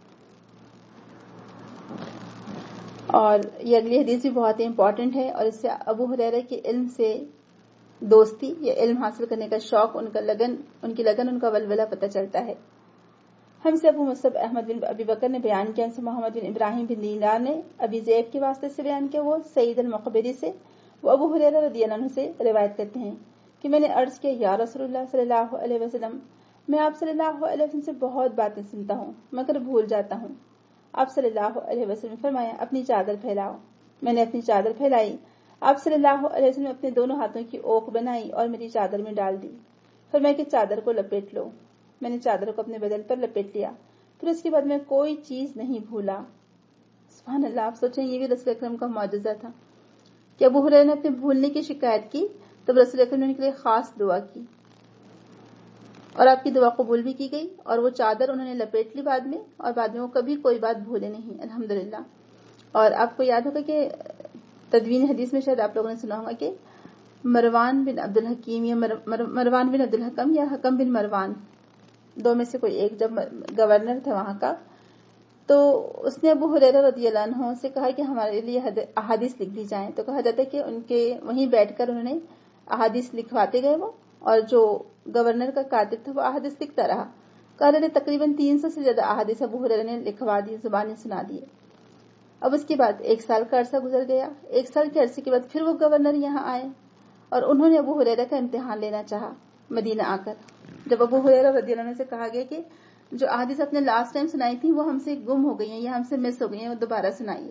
اور یہ اگلی حدیث بھی بہت ہی امپورٹنٹ ہے، اور اس سے ابو ہریرہ کے علم سے دوستی یا علم حاصل کرنے کا شوق، ان کی لگن، ان کا ولولہ پتہ چلتا ہے. ہم سے ابو مصعب احمد بن ابی بکر نے بیان کیا، ان سے محمد بن ابراہیم بن دینار نے ابی زید کے واسطے سے بیان کیا، وہ سعید المقبری سے، وہ ابو ہریرہ رضی اللہ عنہ سے روایت کرتے ہیں کہ میں نے عرض کیا یا رسول اللہ صلی اللہ علیہ وسلم، میں آپ صلی اللہ علیہ وسلم سے بہت باتیں سنتا ہوں مگر بھول جاتا ہوں. آپ صلی اللہ علیہ وسلم فرمایا اپنی چادر پھیلاؤ. میں نے اپنی چادر پھیلائی. آپ صلی اللہ علیہ وسلم نے اپنے دونوں ہاتھوں کی اوک بنائی اور میری چادر میں ڈال دی. فرمایا کہ چادر کو لپیٹ لو. میں نے چادر کو اپنے بدن پر لپیٹ لیا. پھر اس کے بعد میں کوئی چیز نہیں بھولا. سبحان اللہ، آپ سوچیں یہ بھی رسول اکرم کا معجزہ تھا کہ ابو ہریرہ نے اپنے بھولنے کی شکایت کی تب رسول اکرم نے ان کے لیے خاص دعا کی اور آپ کی دعا قبول بھی کی گئی، اور وہ چادر انہوں نے لپیٹ لی بعد میں، اور بعد میں وہ کبھی کوئی بات بھولے نہیں، الحمدللہ۔ اور آپ کو یاد ہوگا کہ تدوین حدیث میں شاید آپ لوگوں نے سنا ہوگا کہ مروان بن عبد الحکیم یا مروان بن عبد الحکم یا حکم بن مروان، دو میں سے کوئی ایک، جب گورنر تھا وہاں کا، تو اس نے ابو ہریرہ رضی اللہ عنہ سے کہا کہ ہمارے لیے احادیث لکھ دی جائیں، تو کہا جاتا ہے کہ ان کے وہیں بیٹھ کر انہوں نے احادیث لکھواتے گئے وہ، اور جو گورنر کا کاتب تھا وہ احادیث لکھتا رہا۔ کہا جاتا ہے تقریباً 300 سے زیادہ احادیث ابو ہریرہ نے لکھوا دی، زبانیں سنا دیے۔ اب اس کے بعد 1 سال کا عرصہ گزر گیا، 1 سال کے عرصے کے بعد پھر وہ گورنر یہاں آئے اور انہوں نے ابو ہریرہ کا امتحان لینا چاہا مدینہ آ کر۔ جب ابو ہریرہ رضی اللہ عنہ سے کہا گیا کہ جو احادیث آپ نے لاسٹ ٹائم سنائی تھی وہ ہم سے گم ہو گئی ہیں یا ہم سے مس ہو گئی ہیں، وہ دوبارہ سنائیے۔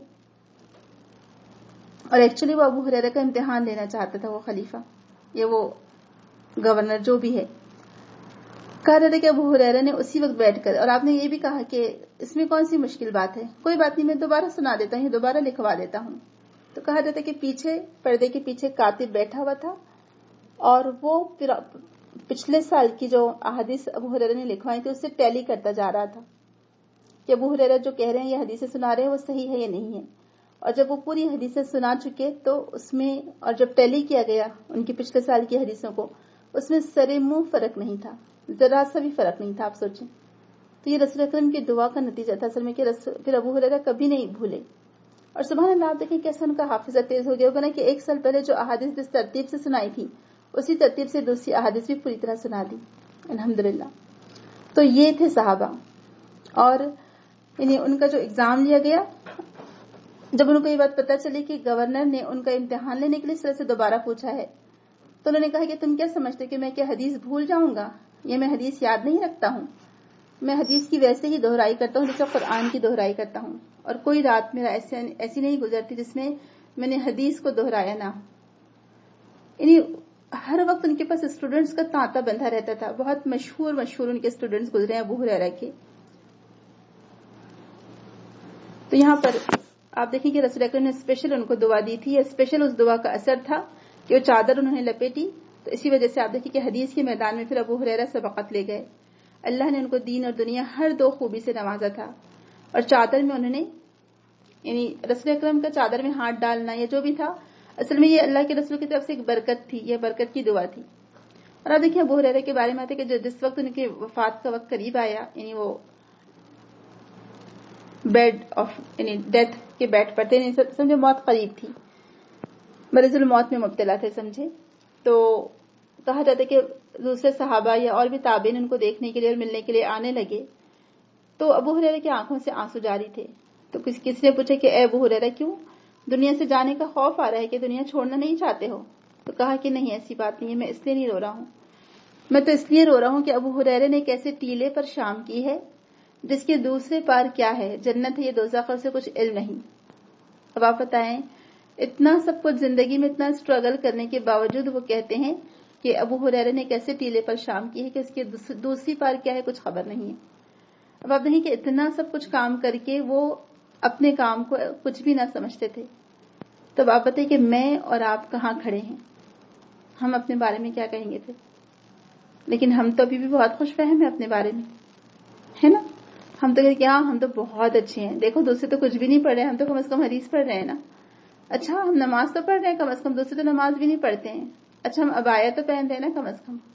اور ایکچولی وہ ابو ہریرہ کا امتحان لینا چاہتا تھا، وہ خلیفہ یا وہ گورنر جو بھی ہے۔ کہا جاتا ہے کہ ابو ہریرہ نے اسی وقت بیٹھ کر، اور آپ نے یہ بھی کہا کہ اس میں کون سی مشکل بات ہے، کوئی بات نہیں، میں دوبارہ سنا دیتا ہوں، دوبارہ لکھوا دیتا ہوں۔ تو کہا جاتا ہے کہ پیچھے پردے کے پیچھے کاتب بیٹھا ہوا تھا اور وہ پچھلے سال کی جو احادیث ابو ہریرہ نے لکھوائی تھی اس سے ٹیلی کرتا جا رہا تھا کہ ابو ہریرہ جو کہہ رہے ہیں یہ حدیثیں سنا رہے ہیں وہ صحیح ہے یا نہیں ہے۔ اور جب وہ پوری حدیثیں سنا چکے تو اس میں، اور جب ٹیلی کیا گیا ان کی پچھلے سال کی حدیثوں کو، اس میں سرے منہ فرق نہیں تھا، ذرا سا بھی فرق نہیں تھا، آپ سوچیں۔ تو یہ رسول اکرم کی دعا کا نتیجہ تھا اصل میں کہ پھر ابو ہریرہ کبھی نہیں بھولے۔ اور سبحان اللہ، آپ دیکھیں کیسے ان کا حافظہ تیز ہو گیا ہوگا نا کہ 1 سال پہلے جو احادیث جس ترتیب سے سنائی تھی اسی ترتیب سے دوسری احادیث بھی پوری طرح سنا دی، الحمدللہ۔ تو یہ تھے صحابہ، اور یعنی ان کا جو ایگزام لیا گیا، جب ان کو یہ بات پتہ چلی کہ گورنر نے ان کا امتحان لینے کے لیے اس طرح سے دوبارہ پوچھا ہے، تو انہوں نے کہا کہ تم کیا سمجھتے کہ میں کیا حدیث بھول جاؤں گا یا میں حدیث یاد نہیں رکھتا ہوں؟ میں حدیث کی ویسے ہی دہرائی کرتا ہوں جیسے قرآن کی دہرائی کرتا ہوں، اور کوئی رات میرا ایسی نہیں گزرتی جس میں میں نے حدیث کو دہرایا نہ ہو۔ یعنی ہر وقت ان کے پاس اسٹوڈنٹس کا تانتا بندھا رہتا تھا، بہت مشہور ان کے اسٹوڈنٹس گزرے ہیں ابو ہریرہ کے۔ تو یہاں پر آپ دیکھیں کہ رسول اکرم نے اسپیشل ان کو دعا دی تھی، اسپیشل اس دعا کا اثر تھا کہ وہ چادر انہوں نے لپیٹی، تو اسی وجہ سے آپ دیکھیں کہ حدیث کے میدان میں پھر ابو ہریرہ سبقت لے گئے۔ اللہ نے ان کو دین اور دنیا ہر 2 خوبی سے نوازا تھا، اور چادر میں انہوں نے، یعنی رسول اکرم کا چادر میں ہاتھ ڈالنا یا جو بھی تھا، اصل میں یہ اللہ کے رسول کی طرف سے ایک برکت تھی، یہ برکت کی دعا تھی۔ اور اب دیکھیں ابو ہریرہ کے بارے میں آتے کہ جس وقت ان کے وفات کا وقت قریب آیا، یعنی وہ یعنی ڈیتھ کے بیڈ پر تھے، سمجھے موت قریب تھی، مرض الموت میں مبتلا تھے سمجھے، تو کہا جاتا ہے کہ دوسرے صحابہ یا اور بھی تابعین ان کو دیکھنے کے لیے اور ملنے کے لیے آنے لگے، تو ابو ہریرہ کی آنکھوں سے آنسو جاری تھے۔ تو کسی نے پوچھا کہ اے ابو ہریرہ کیوں دنیا سے جانے کا خوف آ رہا ہے، کہ دنیا چھوڑنا نہیں چاہتے ہو؟ تو کہا کہ نہیں، ایسی بات نہیں ہے، میں اس لیے نہیں رو رہا ہوں، میں تو اس لیے رو رہا ہوں کہ ابو ہریرہ نے ایک ایسے ٹیلے پر شام کی ہے جس کے دوسرے پار کیا ہے، جنت ہے یا دوزخ، سے کچھ علم نہیں۔ اب آپ بتائیں، اتنا سب کچھ زندگی میں اتنا اسٹرگل کرنے کے باوجود وہ کہتے ہیں کہ ابو ہریرہ نے ایک ایسے ٹیلے پر شام کی ہے کہ اس کے دوسری پار کیا ہے کچھ خبر نہیں ہے۔ اب آپ دیکھیں کہ اتنا سب کچھ کام کر کے وہ اپنے کام کو کچھ بھی نہ سمجھتے تھے۔ تب آپ بتائیں کہ میں اور آپ کہاں کھڑے ہیں، ہم اپنے بارے میں کیا کہیں گے تھے؟ لیکن ہم تو ابھی بھی بہت خوش فہم ہیں اپنے بارے میں، ہے نا؟ ہم تو کہتے کہ ہاں ہم تو بہت اچھے ہیں، دیکھو دوسرے تو کچھ بھی نہیں پڑھ رہے ہیں، ہم تو کم از کم حدیث پڑھ رہے ہیں نا۔ اچھا ہم نماز تو پڑھ رہے ہیں کم از کم، دوسرے تو نماز بھی نہیں پڑھتے ہیں۔ اچھا ہم عبایا تو پہن رہے ہیں نا کم از کم۔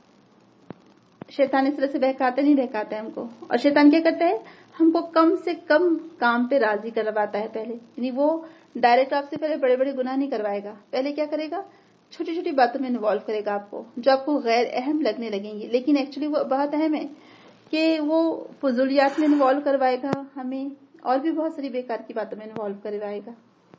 شیطان اس طرح سے نہیں بہکاتا ہے ہم کو، اور شیطان کیا کرتا ہے، ہم کو کم سے کم کام پہ راضی کرواتا ہے پہلے، یعنی وہ ڈائریکٹ آپ سے پہلے بڑے بڑے گناہ نہیں کروائے گا، پہلے کیا کرے گا، چھوٹی چھوٹی باتوں میں انوالو کرے گا آپ کو، جو آپ کو غیر اہم لگنے لگیں گی، لیکن ایکچولی وہ بہت اہم ہے، کہ وہ فضولیات میں انوالو کروائے گا ہمیں، اور بھی بہت ساری بیکار کی باتوں میں انوالو کروائے گا۔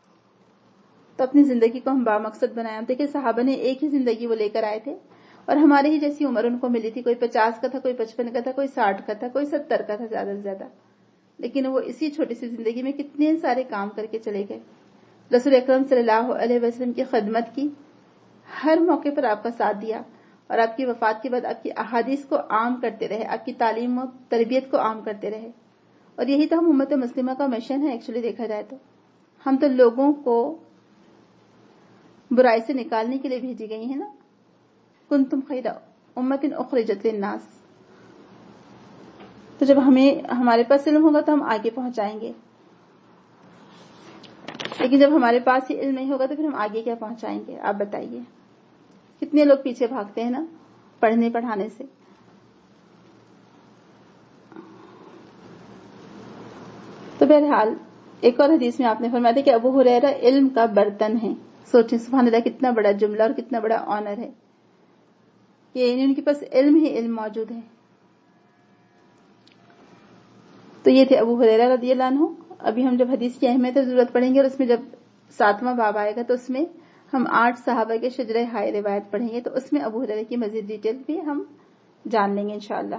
تو اپنی زندگی کو ہم بامقصد بنائیں۔ دیکھیں صحابہ نے ایک ہی زندگی وہ لے کر آئے تھے، اور ہمارے ہی جیسی عمر ان کو ملی تھی، کوئی 50 کا تھا، کوئی 55 کا تھا، کوئی 60 کا تھا، کوئی 70 کا تھا زیادہ سے زیادہ، لیکن وہ اسی چھوٹی سی زندگی میں کتنے سارے کام کر کے چلے گئے۔ رسول اکرم صلی اللہ علیہ وسلم کی خدمت کی، ہر موقع پر آپ کا ساتھ دیا، اور آپ کی وفات کے بعد آپ کی احادیث کو عام کرتے رہے، آپ کی تعلیم و تربیت کو عام کرتے رہے، اور یہی تو ہم امت مسلمہ کا مشن ہے ایکچولی دیکھا جائے تو۔ ہم تو لوگوں کو برائی سے نکالنے کے لیے بھیجی گئی ہیں نا، کنتم خیر امۃ اخرجت للناس. تو جب ہمارے پاس علم ہوگا تو ہم آگے پہنچائیں گے، لیکن جب ہمارے پاس ہی علم نہیں ہوگا تو پھر ہم آگے کیا پہنچائیں گے؟ آپ بتائیے. کتنے لوگ پیچھے بھاگتے ہیں نا پڑھنے پڑھانے سے. تو بہرحال ایک اور حدیث میں آپ نے فرمایا تھا کہ ابو ہریرہ علم کا برتن ہے. سوچیں سبحان اللہ، کتنا بڑا جملہ اور کتنا بڑا آنر ہے کہ ان کے پاس علم ہی علم موجود ہے. تو یہ تھے ابو ہریرہ رضی اللہ عنہ. ابھی ہم جب حدیث کی اہمیت اور ضرورت پڑھیں گے اور اس میں جب 7واں باب آئے گا تو اس میں ہم 8 صحابہ کے شجرہ ہائے روایت پڑھیں گے، تو اس میں ابو ہریرہ کی مزید ڈیٹیل بھی ہم جان لیں گے انشاءاللہ.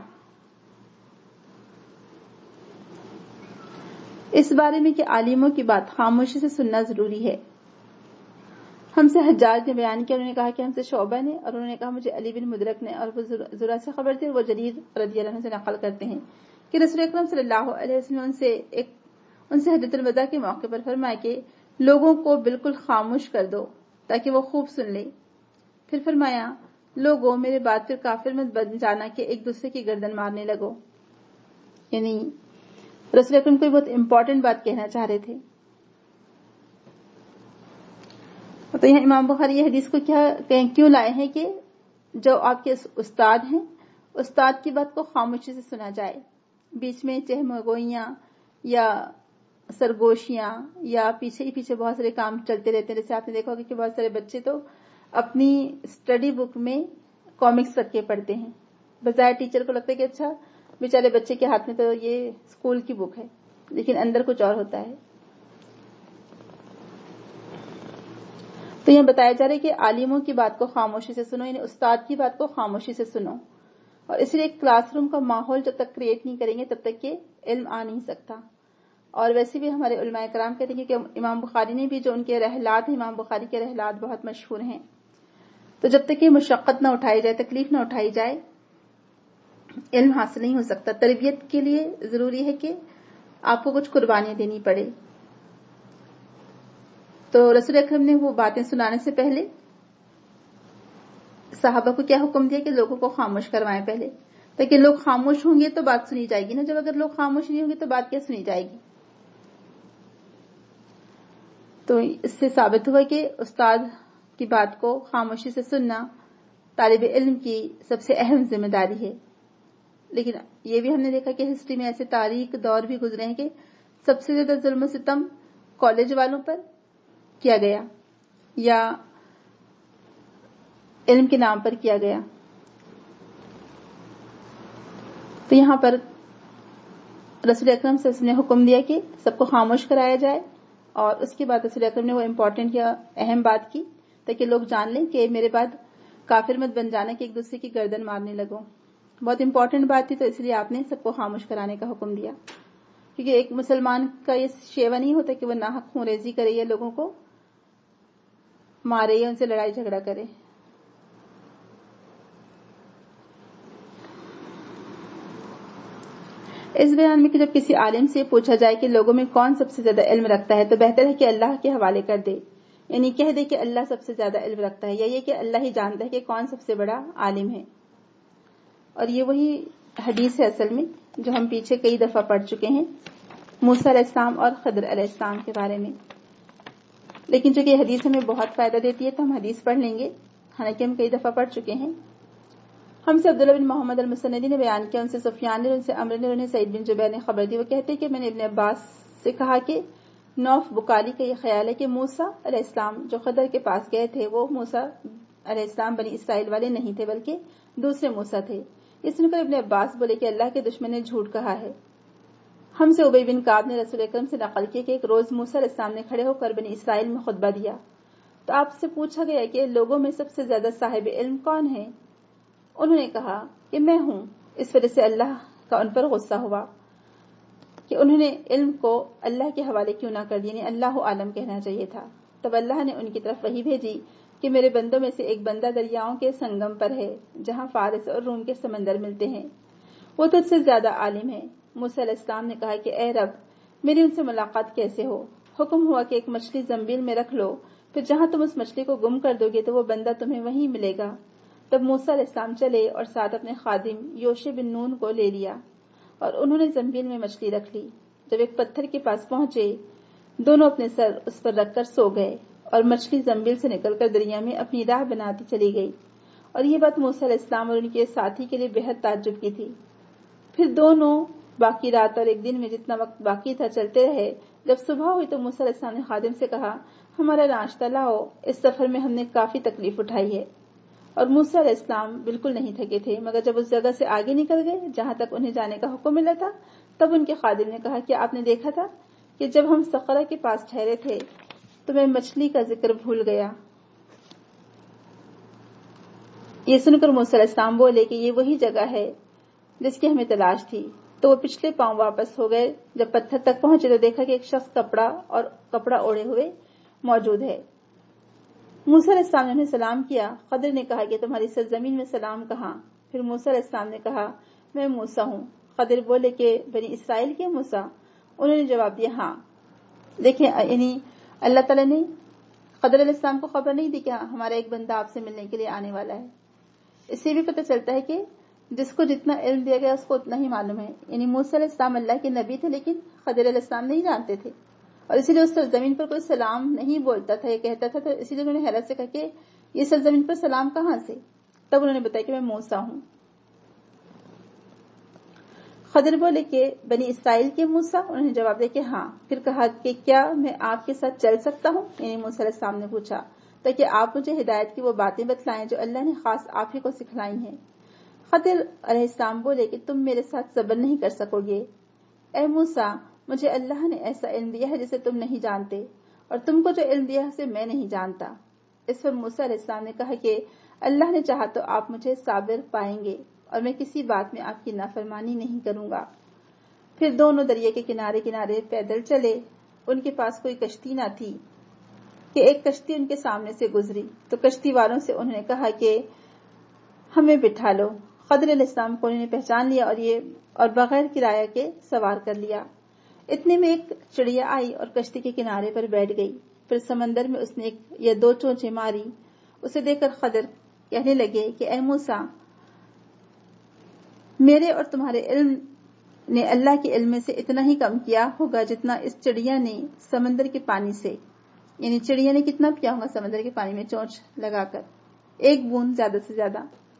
اس بارے میں کہ عالموں کی بات خاموشی سے سننا ضروری ہے. ہم سے حجاج نے بیان کیا، انہوں نے کہا کہ ہم سے شعبہ نے، اور انہوں نے کہا مجھے علی بن مدرک نے، اور وہ زرا سے خبر تھی، اور وہ جریر رضی اللہ عنہ سے نقل کرتے ہیں کہ رسول اکرم صلی اللہ علیہ وسلم ان سے حجۃ الوداع کے موقع پر فرمایا کہ لوگوں کو بالکل خاموش کر دو تاکہ وہ خوب سن لیں. پھر فرمایا لوگوں میرے بعد پھر کافر مت بن جانا کہ ایک دوسرے کی گردن مارنے لگو. یعنی رسول اکرم کوئی بہت امپورٹنٹ بات کہنا چاہ رہے تھے. تو یہاں امام بخاری یہ حدیث کو کیوں لائے ہیں کہ جو آپ کے استاد ہیں، استاد کی بات کو خاموشی سے سنا جائے. بیچ میں چہمگوئیاں یا سرگوشیاں یا پیچھے ہی پیچھے بہت سارے کام چلتے رہتے ہیں. جیسے آپ نے دیکھا ہوگا کہ بہت سارے بچے تو اپنی اسٹڈی بک میں کامکس رکھ کے پڑھتے ہیں. بظاہر ٹیچر کو لگتا ہے کہ اچھا بیچارے بچے کے ہاتھ میں تو یہ اسکول کی بک ہے، لیکن اندر کچھ اور ہوتا ہے. تو یہ بتایا جا رہا ہے کہ عالموں کی بات کو خاموشی سے سنو، یعنی استاد کی بات کو خاموشی سے سنو. اور اس لیے کلاس روم کا ماحول جب تک کریٹ نہیں کریں گے تب تک کہ علم آ نہیں سکتا. اور ویسے بھی ہمارے علماء کرام کہتے ہیں کہ امام بخاری نے بھی جو ان کے رحلات ہیں، امام بخاری کے رحلات بہت مشہور ہیں. تو جب تک کہ مشقت نہ اٹھائی جائے، تکلیف نہ اٹھائی جائے، علم حاصل نہیں ہو سکتا. تربیت کے لیے ضروری ہے کہ آپ کو کچھ قربانیاں دینی پڑے. تو رسول اکرم نے وہ باتیں سنانے سے پہلے صحابہ کو کیا حکم دیا کہ لوگوں کو خاموش کروائیں پہلے، تاکہ لوگ خاموش ہوں گے تو بات سنی جائے گی نا. جب اگر لوگ خاموش نہیں ہوں گے تو بات کیا سنی جائے گی؟ تو اس سے ثابت ہوا کہ استاد کی بات کو خاموشی سے سننا طالب علم کی سب سے اہم ذمہ داری ہے. لیکن یہ بھی ہم نے دیکھا کہ ہسٹری میں ایسے تاریخ دور بھی گزرے ہیں کہ سب سے زیادہ ظلم و ستم کالج والوں پر کیا گیا یا علم کے نام پر کیا گیا. تو یہاں پر رسول اکرم صلی اللہ علیہ وسلم نے حکم دیا کہ سب کو خاموش کرایا جائے، اور اس کے بعد رسول اکرم نے وہ امپورٹنٹ یا اہم بات کی تاکہ لوگ جان لیں کہ میرے بعد کافر مت بن جانا کہ ایک دوسرے کی گردن مارنے لگو. بہت امپورٹنٹ بات تھی، تو اس لیے آپ نے سب کو خاموش کرانے کا حکم دیا. کیونکہ ایک مسلمان کا یہ شیوا نہیں ہوتا کہ وہ ناحق خون ریزی کرے یا لوگوں کو مارے یا ان سے لڑائی جھگڑا کرے. اس بیان میں کہ جب کسی عالم سے پوچھا جائے کہ لوگوں میں کون سب سے زیادہ علم رکھتا ہے تو بہتر ہے کہ اللہ کے حوالے کر دے. یعنی کہہ دے کہ اللہ سب سے زیادہ علم رکھتا ہے، یا یہ کہ اللہ ہی جانتا ہے کہ کون سب سے بڑا عالم ہے. اور یہ وہی حدیث ہے اصل میں جو ہم پیچھے کئی دفعہ پڑھ چکے ہیں موسیٰ علیہ السلام اور خضر علیہ السلام کے بارے میں. لیکن چونکہ حدیث ہمیں بہت فائدہ دیتی ہے تو ہم حدیث پڑھ لیں گے، حالانکہ ہم کئی دفعہ پڑھ چکے ہیں. ہم سے عبداللہ بن محمد المسندی نے بیان کیا، ان سے سفیان نے، ان سے عمرو نے، انہیں سعید بن جبیر نے خبر دی. وہ کہتے ہیں کہ میں نے ابن عباس سے کہا کہ نوف بکالی کا یہ خیال ہے کہ موسیٰ علیہ السلام جو خضر کے پاس گئے تھے وہ موسیٰ علیہ السلام بنی اسرائیل والے نہیں تھے بلکہ دوسرے موسیٰ تھے. اس سن کر ابن عباس بولے کہ اللہ کے دشمن نے جھوٹ کہا ہے. ہم سے ابی بن کعب نے رسول اکرم سے نقل کیا کہ ایک روز موسیٰ علیہ السلام نے کھڑے ہو کر بنی اسرائیل میں خطبہ دیا تو آپ سے پوچھا گیا کہ لوگوں میں سب سے زیادہ صاحب علم کون ہے؟ انہوں نے کہا کہ میں ہوں. اس وجہ سے اللہ کا ان پر غصہ ہوا کہ انہوں نے علم کو اللہ کے حوالے کیوں نہ کر دیا، یعنی اللہ عالم کہنا چاہیے تھا. تب اللہ نے ان کی طرف وحی بھیجی کہ میرے بندوں میں سے ایک بندہ دریاؤں کے سنگم پر ہے جہاں فارس اور روم کے سمندر ملتے ہیں، وہ تجھ سے زیادہ عالم ہے. موسیٰ علیہ السلام نے کہا کہ اے رب میری ان سے ملاقات کیسے ہو؟ حکم ہوا کہ ایک مچھلی زنبیل میں رکھ لو، پھر جہاں تم اس مچھلی کو گم کر دو گے تو وہ بندہ تمہیں وہیں ملے گا. تب موسیٰ علیہ السلام چلے اور ساتھ اپنے خادم یوشع بن نون کو لے لیا اور انہوں نے زنبیل میں مچھلی رکھ لی۔ جب ایک پتھر کے پاس پہنچے دونوں اپنے سر اس پر رکھ کر سو گئے اور مچھلی زنبیل سے نکل کر دریا میں اپنی راہ بناتی چلی گئی، اور یہ بات موسیٰ علیہ السلام اور ان کے ساتھی کے لیے بہت تعجب کی تھی۔ پھر دونوں باقی رات اور ایک دن میں جتنا وقت باقی تھا چلتے رہے۔ جب صبح ہوئی تو موسیٰ علیہ السلام نے خادم سے کہا، ہمارا ناشتہ لاؤ، اس سفر میں ہم نے کافی تکلیف اٹھائی ہے۔ اور موسیٰ علیہ السلام بالکل نہیں تھکے تھے، مگر جب اس جگہ سے آگے نکل گئے جہاں تک انہیں جانے کا حکم ملا تھا، تب ان کے خادم نے کہا کہ آپ نے دیکھا تھا کہ جب ہم صخرہ کے پاس ٹھہرے تھے تو میں مچھلی کا ذکر بھول گیا۔ یہ سن کر موسیٰ علیہ السلام بولے کہ یہ وہی جگہ ہے جس کی ہمیں تلاش تھی۔ تو وہ پچھلے پاؤں واپس ہو گئے۔ جب پتھر تک پہنچے تو دیکھا کہ ایک شخص کپڑا اوڑے ہوئے موجود ہے۔ موسیٰ علیہ السلام نے انہیں سلام کیا۔ خضر نے کہا کہ تمہاری سرزمین میں سلام کہاں؟ پھر موسیٰ علیہ السلام نے کہا، میں موسیٰ ہوں۔ خضر بولے کہ بنی اسرائیل کے موسیٰ؟ انہوں نے جواب دیا، ہاں۔ دیکھیں، یعنی اللہ تعالیٰ نے خضر علیہ السلام کو خبر نہیں دی کہ ہمارا ایک بندہ آپ سے ملنے کے لیے آنے والا ہے۔ اس سے بھی پتہ چلتا ہے کہ جس کو جتنا علم دیا گیا اس کو اتنا ہی معلوم ہے۔ یعنی موسیٰ علیہ السلام اللہ کے نبی تھے لیکن خضر علیہ السلام نہیں جانتے تھے، اور اسی لیے اس سرزمین پر کوئی سلام نہیں بولتا تھا یا کہتا تھا، تو اسی لیے انہوں نے حیرت سے کہا کہ یہ سرزمین پر سلام کہاں سے؟ تب انہوں نے بتایا کہ میں موسیٰ ہوں۔ خضر بولے کہ بنی اسرائیل کے موسیٰ؟ انہوں نے جواب دیا کہ ہاں۔ پھر کہا کہ کیا میں آپ کے ساتھ چل سکتا ہوں؟ یعنی موسیٰ علیہ السلام نے پوچھا، تاکہ آپ مجھے ہدایت کی وہ باتیں بتلائیں جو اللہ نے خاص آپ ہی کو سکھلائی ہیں۔ خضر علیہ السلام بولے کہ تم میرے ساتھ صبر نہیں کر سکو گے۔ اے موسیٰ، مجھے اللہ نے ایسا علم دیا ہے جسے تم نہیں جانتے، اور تم کو جو علم دیا ہے اسے میں نہیں جانتا۔ اس پر موسیٰ علیہ السلام نے کہا کہ اللہ نے چاہا تو آپ مجھے صابر پائیں گے، اور میں کسی بات میں آپ کی نافرمانی نہیں کروں گا۔ پھر دونوں دریا کے کنارے کنارے پیدل چلے۔ ان کے پاس کوئی کشتی نہ تھی کہ ایک کشتی ان کے سامنے سے گزری تو کشتی والوں سے انہوں نے کہا کہ ہمیں بٹھا لو۔ خضر علیہ السلام کو انہوں نے پہچان لیا اور بغیر کرایہ کے سوار کر لیا۔ اتنے میں ایک چڑیا آئی اور کشتی کے کنارے پر بیٹھ گئی۔ پھر سمندر میں اس نے ایک یا دو چونچیں ماری۔ اسے دیکھ کر خضر کہنے لگے کہ اے موسیٰ، میرے اور تمہارے علم نے اللہ کے علم سے اتنا ہی کم کیا ہوگا جتنا اس چڑیا نے سمندر کے پانی سے، یعنی چڑیا نے کتنا پیا ہوگا سمندر کے پانی میں چونچ لگا کر، ایک بوند زیادہ سے زیادہ۔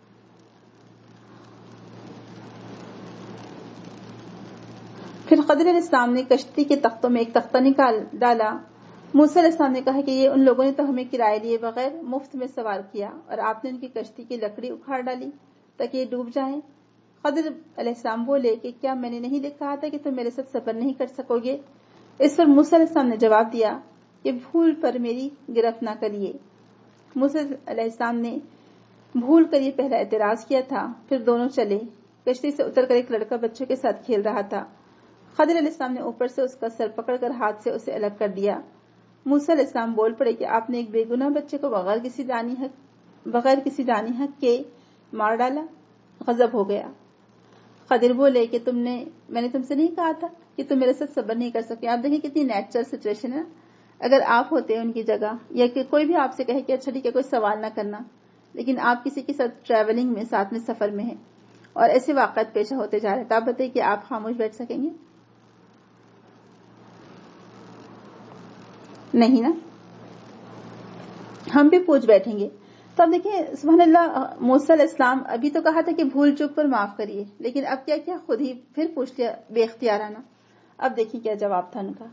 پھر خضر علیہ السلام نے کشتی کے تختوں میں ایک تختہ نکال ڈالا۔ موسیٰ علیہ السلام نے کہا کہ یہ ان لوگوں نے تو ہمیں کرائے لیے بغیر مفت میں سوار کیا، اور آپ نے ان کی کشتی کی لکڑی اکھاڑ ڈالی تاکہ یہ ڈوب جائیں۔ خضر علیہ السلام بولے کہ کیا میں نے نہیں کہا تھا کہ تم میرے ساتھ صبر نہیں کر سکو گے؟ اس پر موسیٰ علیہ السلام نے جواب دیا کہ بھول پر میری گرفت نہ کریے۔ موسیٰ علیہ السلام نے بھول کر یہ پہلا اعتراض کیا تھا۔ پھر دونوں چلے۔ کشتی سے اتر کر ایک لڑکا بچوں کے ساتھ کھیل رہا تھا۔ خضر علیہ السلام نے اوپر سے اس کا سر پکڑ کر ہاتھ سے اسے الگ کر دیا۔ موسیٰ علیہ السلام بول پڑے کہ آپ نے ایک بے گناہ بچے کو بغیر کسی دانی حق کے مار ڈالا۔ غضب ہو گیا۔ خضر بولے کہ میں نے تم سے نہیں کہا تھا کہ تم میرے ساتھ صبر نہیں کر سکتے؟ آپ دیکھیں کتنی نیچرل سچویشن ہے۔ اگر آپ ہوتے ان کی جگہ، یا کہ کوئی بھی آپ سے کہے کہ اچھا ٹھیک ہے کوئی سوال نہ کرنا، لیکن آپ کسی کے ساتھ ٹریولنگ میں ساتھ میں سفر میں ہیں اور ایسے واقعات پیش ہوتے جا رہے ہیں، تو آپ بتائیے کہ آپ خاموش بیٹھ سکیں گے؟ نہیں نا، ہم بھی پوچھ بیٹھیں گے۔ تو اب دیکھیں سبحان اللہ، موسیٰ علیہ السلام ابھی تو کہا تھا کہ بھول چوک پر معاف کریے، لیکن اب کیا کیا خود ہی پھر پوچھ لیا بے اختیارانہ۔ اب دیکھیں کیا جواب تھا ان کا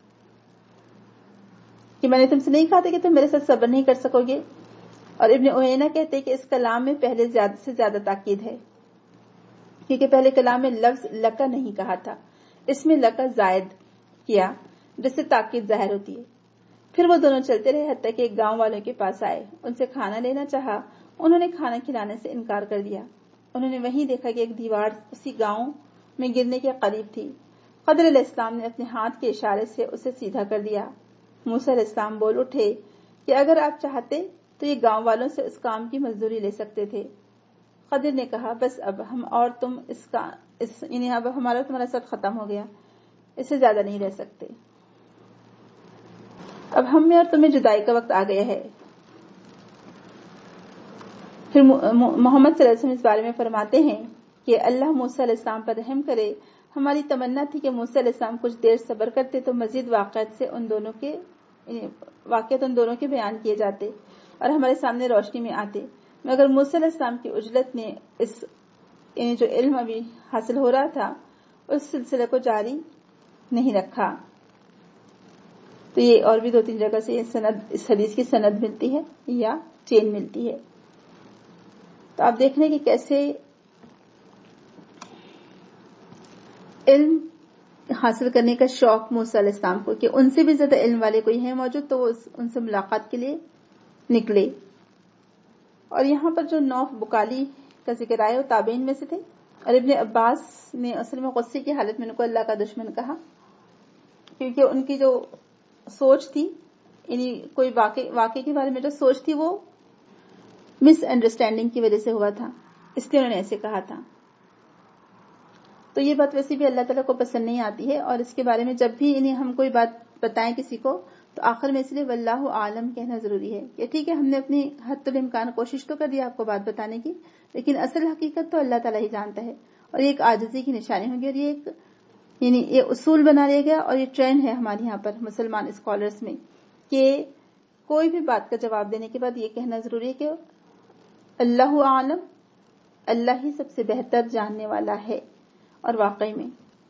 کہ میں نے تم سے نہیں کہا تھا کہ تم میرے ساتھ صبر نہیں کر سکو گے۔ اور ابن عیینہ کہتے کہ اس کلام میں پہلے زیادہ سے زیادہ تاکید ہے، کیونکہ پہلے کلام میں لفظ لکا نہیں کہا تھا، اس میں لکا زائد کیا جس سے تاکید ظاہر ہوتی ہے۔ پھر وہ دونوں چلتے رہے حتیٰ کہ ایک گاؤں والوں کے پاس آئے۔ ان سے کھانا لینا چاہا، انہوں نے کھانا کھلانے سے انکار کر دیا۔ انہوں نے وہیں دیکھا کہ ایک دیوار اسی گاؤں میں گرنے کے قریب تھی۔ خضر علیہ السلام نے اپنے ہاتھ کے اشارے سے اسے سیدھا کر دیا۔ موسیٰ علیہ السلام بول اٹھے کہ اگر آپ چاہتے تو یہ گاؤں والوں سے اس کام کی مزدوری لے سکتے تھے۔ خضر نے کہا بس اب ہم اور تم یعنی اب ہمارا تمہارا ساتھ ختم ہو گیا، اس سے زیادہ نہیں رہ سکتے، اب ہم میں اور تمہیں جدائی کا وقت آ گیا ہے۔ پھر محمد صلی اللہ علیہ وسلم اس بارے میں فرماتے ہیں کہ اللہ موسیٰ علیہ السلام پر رحم کرے، ہماری تمنا تھی کہ موسیٰ علیہ السلام کچھ دیر صبر کرتے تو مزید واقعات ان دونوں کے بیان کیے جاتے اور ہمارے سامنے روشنی میں آتے، مگر موسیٰ علیہ السلام کی عجلت نے اس جو علم ابھی حاصل ہو رہا تھا اس سلسلے کو جاری نہیں رکھا۔ تو یہ اور بھی 2-3 جگہ سے اس حدیث کی سند ملتی ہے یا چین ملتی ہے۔ تو آپ دیکھ رہے ہیں کہ کیسے علم حاصل کرنے کا شوق موسیٰ علیہ السلام کو، کہ ان سے بھی زیادہ علم والے کوئی ہیں موجود تو وہ ان سے ملاقات کے لیے نکلے۔ اور یہاں پر جو نوح بکالی کا ذکر آیا وہ تابعین میں سے تھے، اور ابن عباس نے اصل میں غصے کی حالت میں ان کو اللہ کا دشمن کہا، کیونکہ ان کی جو سوچ تھی، یعنی کوئی واقعے کے بارے میں جو سوچ تھی وہ مس انڈرسٹینڈنگ کی وجہ سے ہوا تھا، اس لیے انہوں نے ایسے کہا تھا۔ تو یہ بات ویسے بھی اللہ تعالیٰ کو پسند نہیں آتی ہے، اور اس کے بارے میں جب بھی ہم کوئی بات بتائیں کسی کو تو آخر میں اس لیے واللہ عالم کہنا ضروری ہے، کہ ٹھیک ہے ہم نے اپنی حد الامکان کوشش تو کر دی آپ کو بات بتانے کی، لیکن اصل حقیقت تو اللہ تعالیٰ ہی جانتا ہے، اور یہ ایک عاجزی کی نشانی ہوگی، اور یہ اصول بنا لیا گیا، اور یہ ٹرینڈ ہے ہمارے یہاں پر مسلمان اسکالرز میں کہ کوئی بھی بات کا جواب دینے کے بعد یہ کہنا ضروری ہے کہ اللہ عالم، اللہ ہی سب سے بہتر جاننے والا ہے۔ اور واقعی میں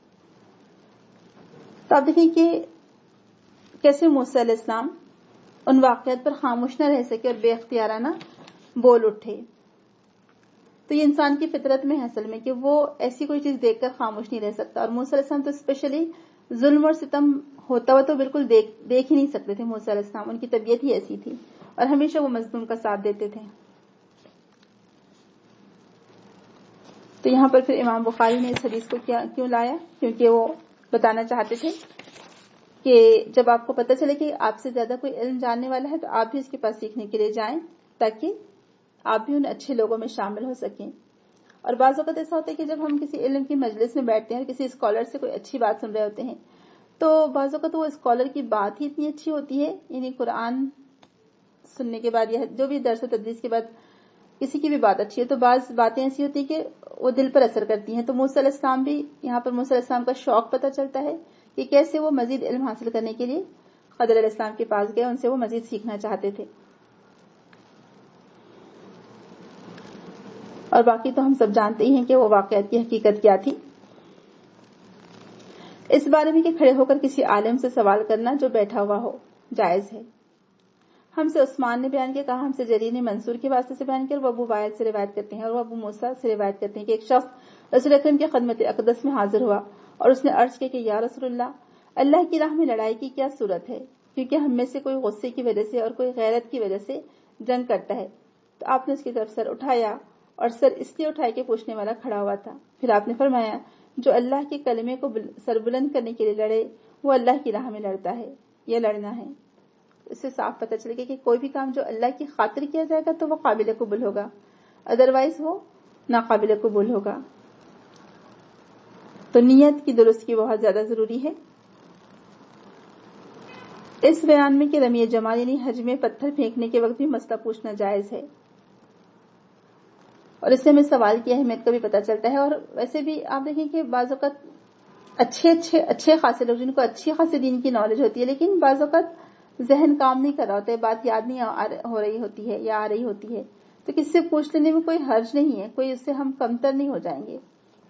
تو آپ دیکھیں کہ کیسے موسیٰ علیہ السلام ان واقعات پر خاموش نہ رہ سکے اور بے اختیارانہ بول اٹھے۔ تو یہ انسان کی فطرت میں ہے اصل میں، کہ وہ ایسی کوئی چیز دیکھ کر خاموش نہیں رہ سکتا، اور موسیٰ علیہ السلام تو اسپیشلی ظلم اور ستم ہوتا ہوا تو بالکل دیکھ ہی نہیں سکتے تھے موسیٰ علیہ السلام، ان کی طبیعت ہی ایسی تھی، اور ہمیشہ وہ مظلوم کا ساتھ دیتے تھے۔ تو یہاں پر پھر امام بخاری نے اس حدیث کو کیوں لایا؟ کیونکہ وہ بتانا چاہتے تھے کہ جب آپ کو پتہ چلے کہ آپ سے زیادہ کوئی علم جاننے والا ہے تو آپ بھی اس کے پاس سیکھنے کے لیے جائیں، تاکہ آپ بھی ان اچھے لوگوں میں شامل ہو سکیں۔ اور بعض اوقات ایسا ہوتا ہے کہ جب ہم کسی علم کی مجلس میں بیٹھتے ہیں اور کسی اسکالر سے کوئی اچھی بات سن رہے ہوتے ہیں تو بعض اوقات وہ اسکالر کی بات ہی اتنی اچھی ہوتی ہے، یعنی قرآن سننے کے بعد یا جو بھی درس و تدریس کے بعد کسی کی بھی بات اچھی ہے تو بعض باتیں ایسی ہوتی ہیں کہ وہ دل پر اثر کرتی ہیں۔ تو موسیٰ علیہ السلام بھی یہاں پر موسیٰ علیہ السلام کا شوق پتہ چلتا ہے کہ کیسے وہ مزید علم حاصل کرنے کے لیے خضر علیہ السلام کے پاس گئے، ان سے وہ مزید سیکھنا چاہتے تھے۔ اور باقی تو ہم سب جانتے ہی ہیں کہ وہ واقعات کی حقیقت کیا تھی۔ اس بارے میں کہ کھڑے ہو کر کسی عالم سے سوال کرنا جو بیٹھا ہوا ہو جائز ہے۔ ہم سے عثمان نے بیان کیا، کہا ہم سے جریر نے منصور کے واسطے سے بیان کیا، اور وہ ابو وائل سے روایت کرتے ہیں، اور وہ ابو موسیٰ سے روایت کرتے ہیں کہ ایک شخص رسول اکرم کی خدمت اقدس میں حاضر ہوا اور اس نے عرض کیا کہ یا رسول اللہ کی راہ میں لڑائی کی کیا صورت ہے، کیونکہ ہم میں سے کوئی غصے کی وجہ سے اور کوئی غیرت کی وجہ سے جنگ کرتا ہے۔ تو آپ نے اس کی طرف سر اٹھایا، اور سر اس لیے اٹھائے کہ پوچھنے والا کھڑا ہوا تھا۔ پھر آپ نے فرمایا جو اللہ کے کلمے کو سر بلند کرنے کے لیے لڑے وہ اللہ کی راہ میں لڑتا ہے، یہ لڑنا ہے۔ اس سے صاف پتہ چلے گا کہ کوئی بھی کام جو اللہ کی خاطر کیا جائے گا تو وہ قابل قبول ہوگا، ادروائز وہ ناقابل قبول ہوگا۔ تو نیت کی درستی بہت زیادہ ضروری ہے۔ اس بیان میں کہ رمی جمال یعنی حج میں پتھر پھینکنے کے وقت بھی مسئلہ پوچھنا جائز ہے، اور اس سے ہمیں سوال کی اہمیت کا بھی پتہ چلتا ہے۔ اور ویسے بھی آپ دیکھیں کہ بعض اوقات اچھے خاصے لوگ جن کو اچھی خاصی دین کی نالج ہوتی ہے، لیکن بعض اوقات ذہن کام نہیں کر رہا ہوتا ہے، بات یاد نہیں ہو رہی ہوتی ہے یا آ رہی ہوتی ہے، تو کس سے پوچھ لینے میں کوئی حرج نہیں ہے، کوئی اس سے ہم کمتر نہیں ہو جائیں گے۔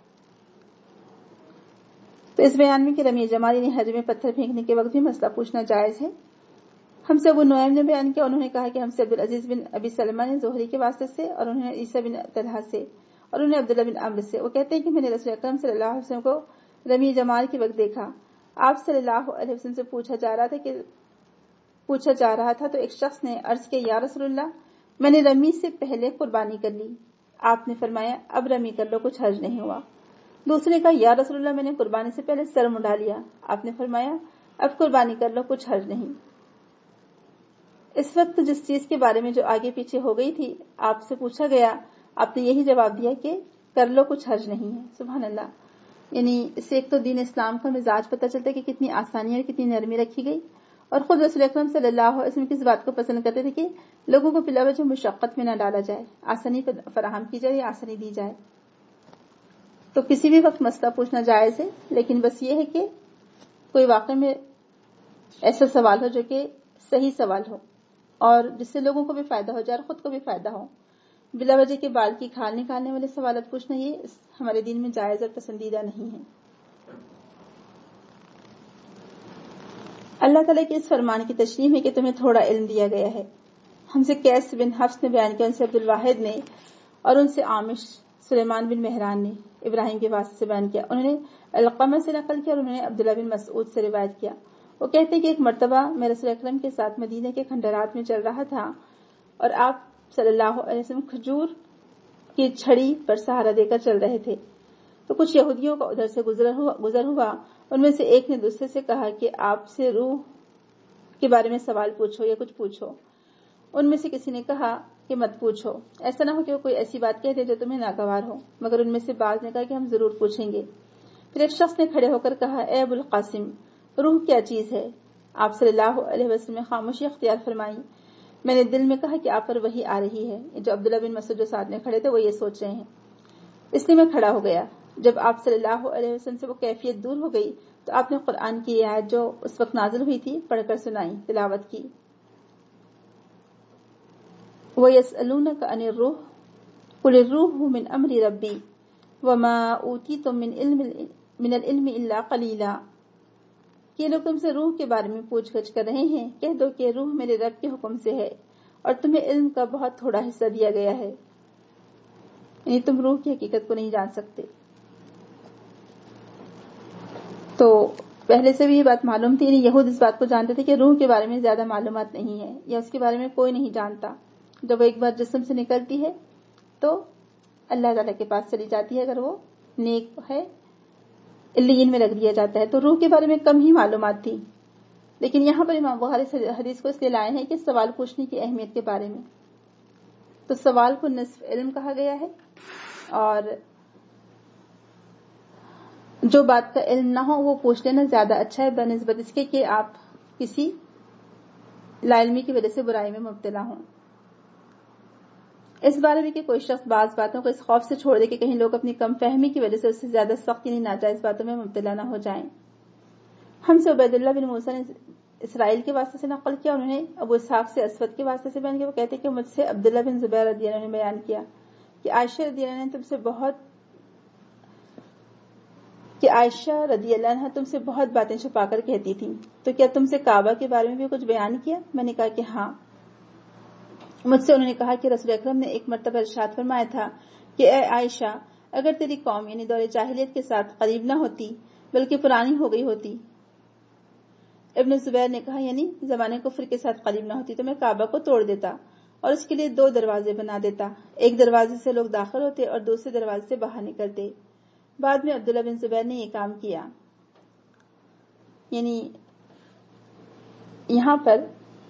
تو اس بیان میں کہ رمی جمال یعنی حج میں پتھر پھینکنے کے وقت بھی مسئلہ پوچھنا جائز ہے۔ ہم سے ابو نعیم نے بیان کیا، انہوں نے کہا کہ ہم سے عبدالعزیز بن ابی سلمہ نے زہری کے واسطے سے، اور انہوں نے عیسیٰ بن طلحہ سے، اور انہوں نے عبداللہ بن عمرو سے، وہ کہتے ہیں کہ میں نے رسول اکرم صلی اللہ علیہ وسلم کو رمی جمال کے وقت دیکھا، آپ صلی اللہ علیہ وسلم سے پوچھا جا رہا تھا تو ایک شخص نے عرض کیا یا رسول اللہ میں نے رمی سے پہلے قربانی کر لی۔ آپ نے فرمایا اب رمی کر لو، کچھ حرج نہیں ہوا۔ دوسرے نے کہا یا رسول اللہ میں نے قربانی سے پہلے سر منڈا لیا۔ آپ نے فرمایا اب قربانی کر لو، کچھ حرج نہیں۔ اس وقت جس چیز کے بارے میں جو آگے پیچھے ہو گئی تھی آپ سے پوچھا گیا، آپ نے یہی جواب دیا کہ کر لو، کچھ حرج نہیں ہے۔ سبحان اللہ، یعنی اس سے ایک تو دین اسلام کا مزاج پتہ چلتا ہے کہ کتنی آسانی اور کتنی نرمی رکھی گئی، اور خود رسول اکرم صلی اللہ علیہ وسلم کس بات کو پسند کرتے تھے کہ لوگوں کو بلا وجہ مشقت میں نہ ڈالا جائے، آسانی فراہم کی جائے یا آسانی دی جائے. تو کسی بھی وقت مسئلہ پوچھنا جائز ہے، لیکن بس یہ ہے کہ کوئی واقع میں ایسا سوال ہو جو کہ صحیح سوال ہو اور جس سے لوگوں کو بھی فائدہ ہو جائے اور خود کو بھی فائدہ ہو. بلا وجہ کے بال کی کھال نکالنے والے سوالات پوچھنا یہ ہمارے دین میں جائز اور پسندیدہ نہیں ہے. اللہ تعالیٰ کے اس فرمان کی تشریح ہے کہ تمہیں تھوڑا علم دیا گیا ہے. ہم سے قیس بن حفص نے بیان کیا، ان سے عبد الواحد نے اور ان سے عامش سلیمان بن مہران نے ابراہیم کے واسطے سے بیان کیا. انہوں نے القمہ سے نقل کیا اور انہوں نے عبداللہ بن مسعود سے روایت کیا. وہ کہتے ہیں کہ ایک مرتبہ میں رسول اکرم کے ساتھ مدینہ کے کھنڈرات میں چل رہا تھا اور آپ صلی اللہ علیہ وسلم کھجور کی چھڑی پر سہارا دے کر چل رہے تھے. تو کچھ یہودیوں کا ادھر سے گزر ہوا. ان میں سے ایک نے دوسرے سے کہا کہ آپ سے روح کے بارے میں سوال پوچھو یا کچھ پوچھو. ان میں سے کسی نے کہا کہ مت پوچھو، ایسا نہ ہو کہ وہ کوئی ایسی بات کہہ دے جو تمہیں ناگوار ہو. مگر ان میں سے بعض نے کہا کہ ہم ضرور پوچھیں گے. پھر ایک شخص نے کھڑے ہو کر کہا، اے ابو القاسم، روح کیا چیز ہے؟ آپ صلی اللہ علیہ وسلم نے خاموشی اختیار فرمائی. میں نے دل میں کہا کہ آپ پر وحی آ رہی ہے. جو عبداللہ بن مسعود جو ساتھ میں کھڑے تھے وہ یہ سوچ رہے ہیں، اس لیے میں کھڑا ہو گیا. جب آپ صلی اللہ علیہ وسلم سے وہ کیفیت دور ہو گئی تو آپ نے قرآن کی آیت جو اس وقت نازل ہوئی تھی پڑھ کر سنائی، تلاوت کی. وَيَسْأَلُونَكَ عَنِ الرُّوحِ قُلِ الرُّوحُ مِنْ أَمْرِ رَبِّي وَمَا أُوتِيتُم مِّنَ الْعِلْمِ إِلَّا قَلِيلًا. یہ لوگ تم سے روح کے بارے میں پوچھ گچھ کر رہے ہیں، کہہ دو کہ روح میرے رب کے حکم سے ہے اور تمہیں علم کا بہت تھوڑا حصہ دیا گیا ہے، یعنی تم روح کی حقیقت کو نہیں جان سکتے. تو پہلے سے بھی یہ بات معلوم تھی، یعنی یہود اس بات کو جانتے تھے کہ روح کے بارے میں زیادہ معلومات نہیں ہے یا اس کے بارے میں کوئی نہیں جانتا. جب وہ ایک بار جسم سے نکلتی ہے تو اللہ تعالیٰ کے پاس چلی جاتی ہے، اگر وہ نیک ہے علیین میں رکھ دیا جاتا ہے. تو روح کے بارے میں کم ہی معلومات تھی. لیکن یہاں پر امام بخاری حدیث کو اس لیے لائے ہیں کہ سوال پوچھنے کی اہمیت کے بارے میں. تو سوال کو نصف علم کہا گیا ہے، اور جو بات کا علم نہ ہو وہ پوچھ لینا زیادہ اچھا ہے بنسبت اس کے کہ آپ کسی لا علمی کی وجہ سے برائی میں مبتلا ہوں. اس بارے میں کہ کوئی شخص بعض باتوں کو اس خوف سے چھوڑ دے کہ کہیں لوگ اپنی کم فہمی کی وجہ سے اس سے زیادہ سخت یعنی ناجائز باتوں میں مبتلا نہ ہو جائیں. ہم سے عبید اللہ بن موسیٰ نے اسرائیل کے واسطے سے نقل کیا، انہوں نے ابو اسحاق سے اسود کے واسطے سے بیان کیا. وہ کہتے کہ مجھ سے عبداللہ بن زبیر رضی اللہ عنہ نے بیان کیا کہ عائشہ رضی اللہ عنہ تم سے بہت باتیں چھپا کر کہتی تھی، تو کیا تم سے کعبہ کے بارے میں بھی کچھ بیان کیا؟ میں نے کہا کہ ہاں. مجھ سے انہوں نے کہا کہ رسول اکرم نے ایک مرتبہ ارشاد فرمایا تھا کہ اے عائشہ، اگر تیری قوم یعنی دور جاہلیت کے ساتھ قریب نہ ہوتی بلکہ پرانی ہو گئی ہوتی. ابن زبیر نے کہا یعنی زمانے کفر کے ساتھ قریب نہ ہوتی تو میں کعبہ کو توڑ دیتا اور اس کے لیے 2 دروازے بنا دیتا، ایک دروازے سے لوگ داخل ہوتے اور دوسرے دروازے سے باہر نکلتے. بعد میں عبداللہ بن زبیر نے یہ کام کیا. یعنی یہاں پر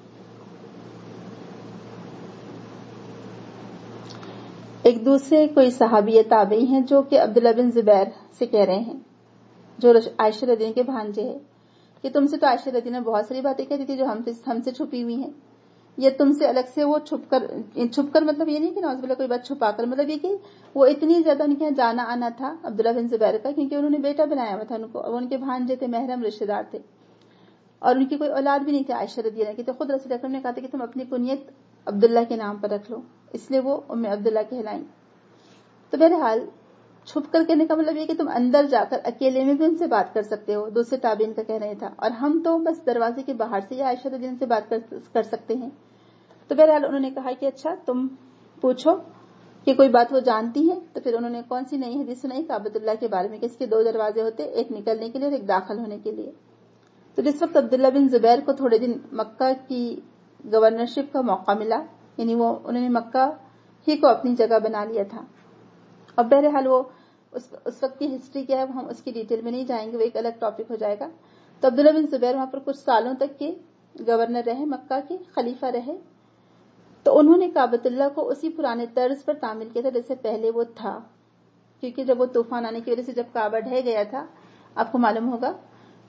ایک دوسرے کوئی صحابی تابعی ہیں جو کہ عبداللہ بن زبیر سے کہہ رہے ہیں جو عائشہ رضی اللہ کے بھانجے ہیں کہ تم سے تو عائشہ رضی اللہ بہت ساری باتیں کہتی تھی جو ہم سے چھپی ہوئی ہیں، یا تم سے الگ سے وہ چھپ کر مطلب یہ نہیں کہ نعوذ باللہ کوئی بات چھپا کر، مطلب یہ کہ وہ اتنی زیادہ ان کے یہاں جانا آنا تھا عبداللہ بن زبیر کا کیونکہ انہوں نے بیٹا بنایا ہوا تھا ان کو، اور وہ ان کے بھانجے تھے، محرم رشتے دار تھے، اور ان کی کوئی اولاد بھی نہیں تھی عائشہ رضی اللہ کی. تو خود رسول اکرم نے کہا تھا کہ تم اپنی کنیت عبداللہ کے نام پر رکھ لو، اس لیے وہ ام عبداللہ کہلائیں. تو بہرحال چھپ کر کہنے کا مطلب یہ کہ تم اندر جا کر اکیلے میں بھی ان سے بات کر سکتے ہو، دوسرے تابعین کا کہنا یہ تھا، اور ہم تو بس دروازے کے باہر سے یا عائشہ رضی اللہ سے بات کر سکتے ہیں. تو بہرحال انہوں نے کہا کہ اچھا تم پوچھو کہ کوئی بات وہ جانتی ہیں. تو پھر انہوں نے کون سی نئی حدیث سنائی کعبۃ اللہ کے بارے میں کہ اس کے 2 دروازے ہوتے، ایک نکلنے کے لیے اور ایک داخل ہونے کے لیے. تو جس وقت عبداللہ بن زبیر کو تھوڑے دن مکہ کی گورنرشپ کا موقع ملا، یعنی انہوں نے مکہ ہی کو اپنی جگہ بنا لیا تھا. اب بہرحال وہ اس وقت کی ہسٹری کیا ہے ہم اس کی ڈیٹیل میں نہیں جائیں گے، وہ ایک الگ ٹاپک ہو جائے گا. تو عبداللہ بن زبیر وہاں پر کچھ سالوں تک کے گورنر رہے، مکہ کے خلیفہ رہے. تو انہوں نے کعبۃ اللہ کو اسی پرانے طرز پر تعمیر کیا تھا جیسے پہلے وہ تھا، کیونکہ جب وہ طوفان آنے کی وجہ سے جب کعبہ ڈھہ گیا تھا آپ کو معلوم ہوگا،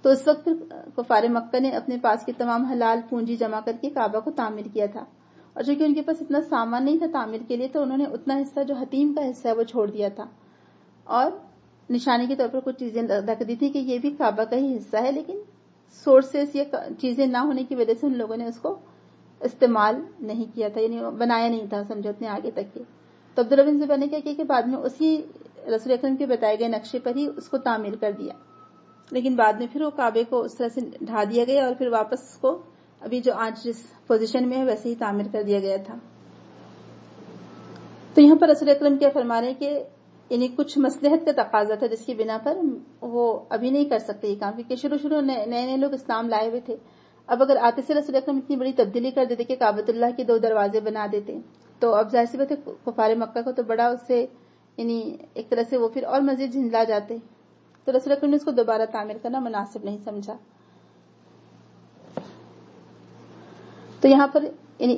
تو اس وقت کفار مکہ نے اپنے پاس کی تمام حلال پونجی جمع کر کے کعبہ کو تعمیر کیا تھا، اور چونکہ ان کے پاس اتنا سامان نہیں تھا تعمیر کے لیے، تو انہوں نے اتنا حصہ جو حتیم کا حصہ ہے وہ چھوڑ دیا تھا، اور نشانی کے طور پر کچھ چیزیں رکھ دی تھی کہ یہ بھی کعبہ کا ہی حصہ ہے، لیکن سورسز یا چیزیں نہ ہونے کی وجہ سے ان لوگوں نے اس کو استعمال نہیں کیا تھا، یعنی بنایا نہیں تھا سمجھو اتنے آگے تک کے۔ تو عبداللہ بن زبیر نے کیا کیا کہ بعد میں اسی رسول اکرم کے بتائے گئے نقشے پر ہی اس کو تعمیر کر دیا، لیکن بعد میں پھر وہ کعبے کو اس طرح سے ڈھا دیا گیا اور پھر واپس اس کو ابھی جو آج جس پوزیشن میں ہے ویسے ہی تعمیر کر دیا گیا تھا۔ تو یہاں پر رسول اکرم کیا فرما رہے ہیں کہ یعنی کچھ مصلحت کا تقاضا تھا جس کی بنا پر وہ ابھی نہیں کر سکتے یہ کام، کیونکہ شروع نئے نئے لوگ اسلام لائے ہوئے تھے۔ اب اگر آتے سے رسول اکرم اتنی بڑی تبدیلی کر دیتے کہ کعبۃ اللہ کے 2 دروازے بنا دیتے، تو اب ظاہر سی بات ہے کفار مکہ کو تو بڑا اس سے یعنی ایک طرح سے وہ پھر اور مزید جھنجلا جاتے، تو رسول اکرم نے اس کو دوبارہ تعمیر کرنا مناسب نہیں سمجھا۔ تو یہاں پر یعنی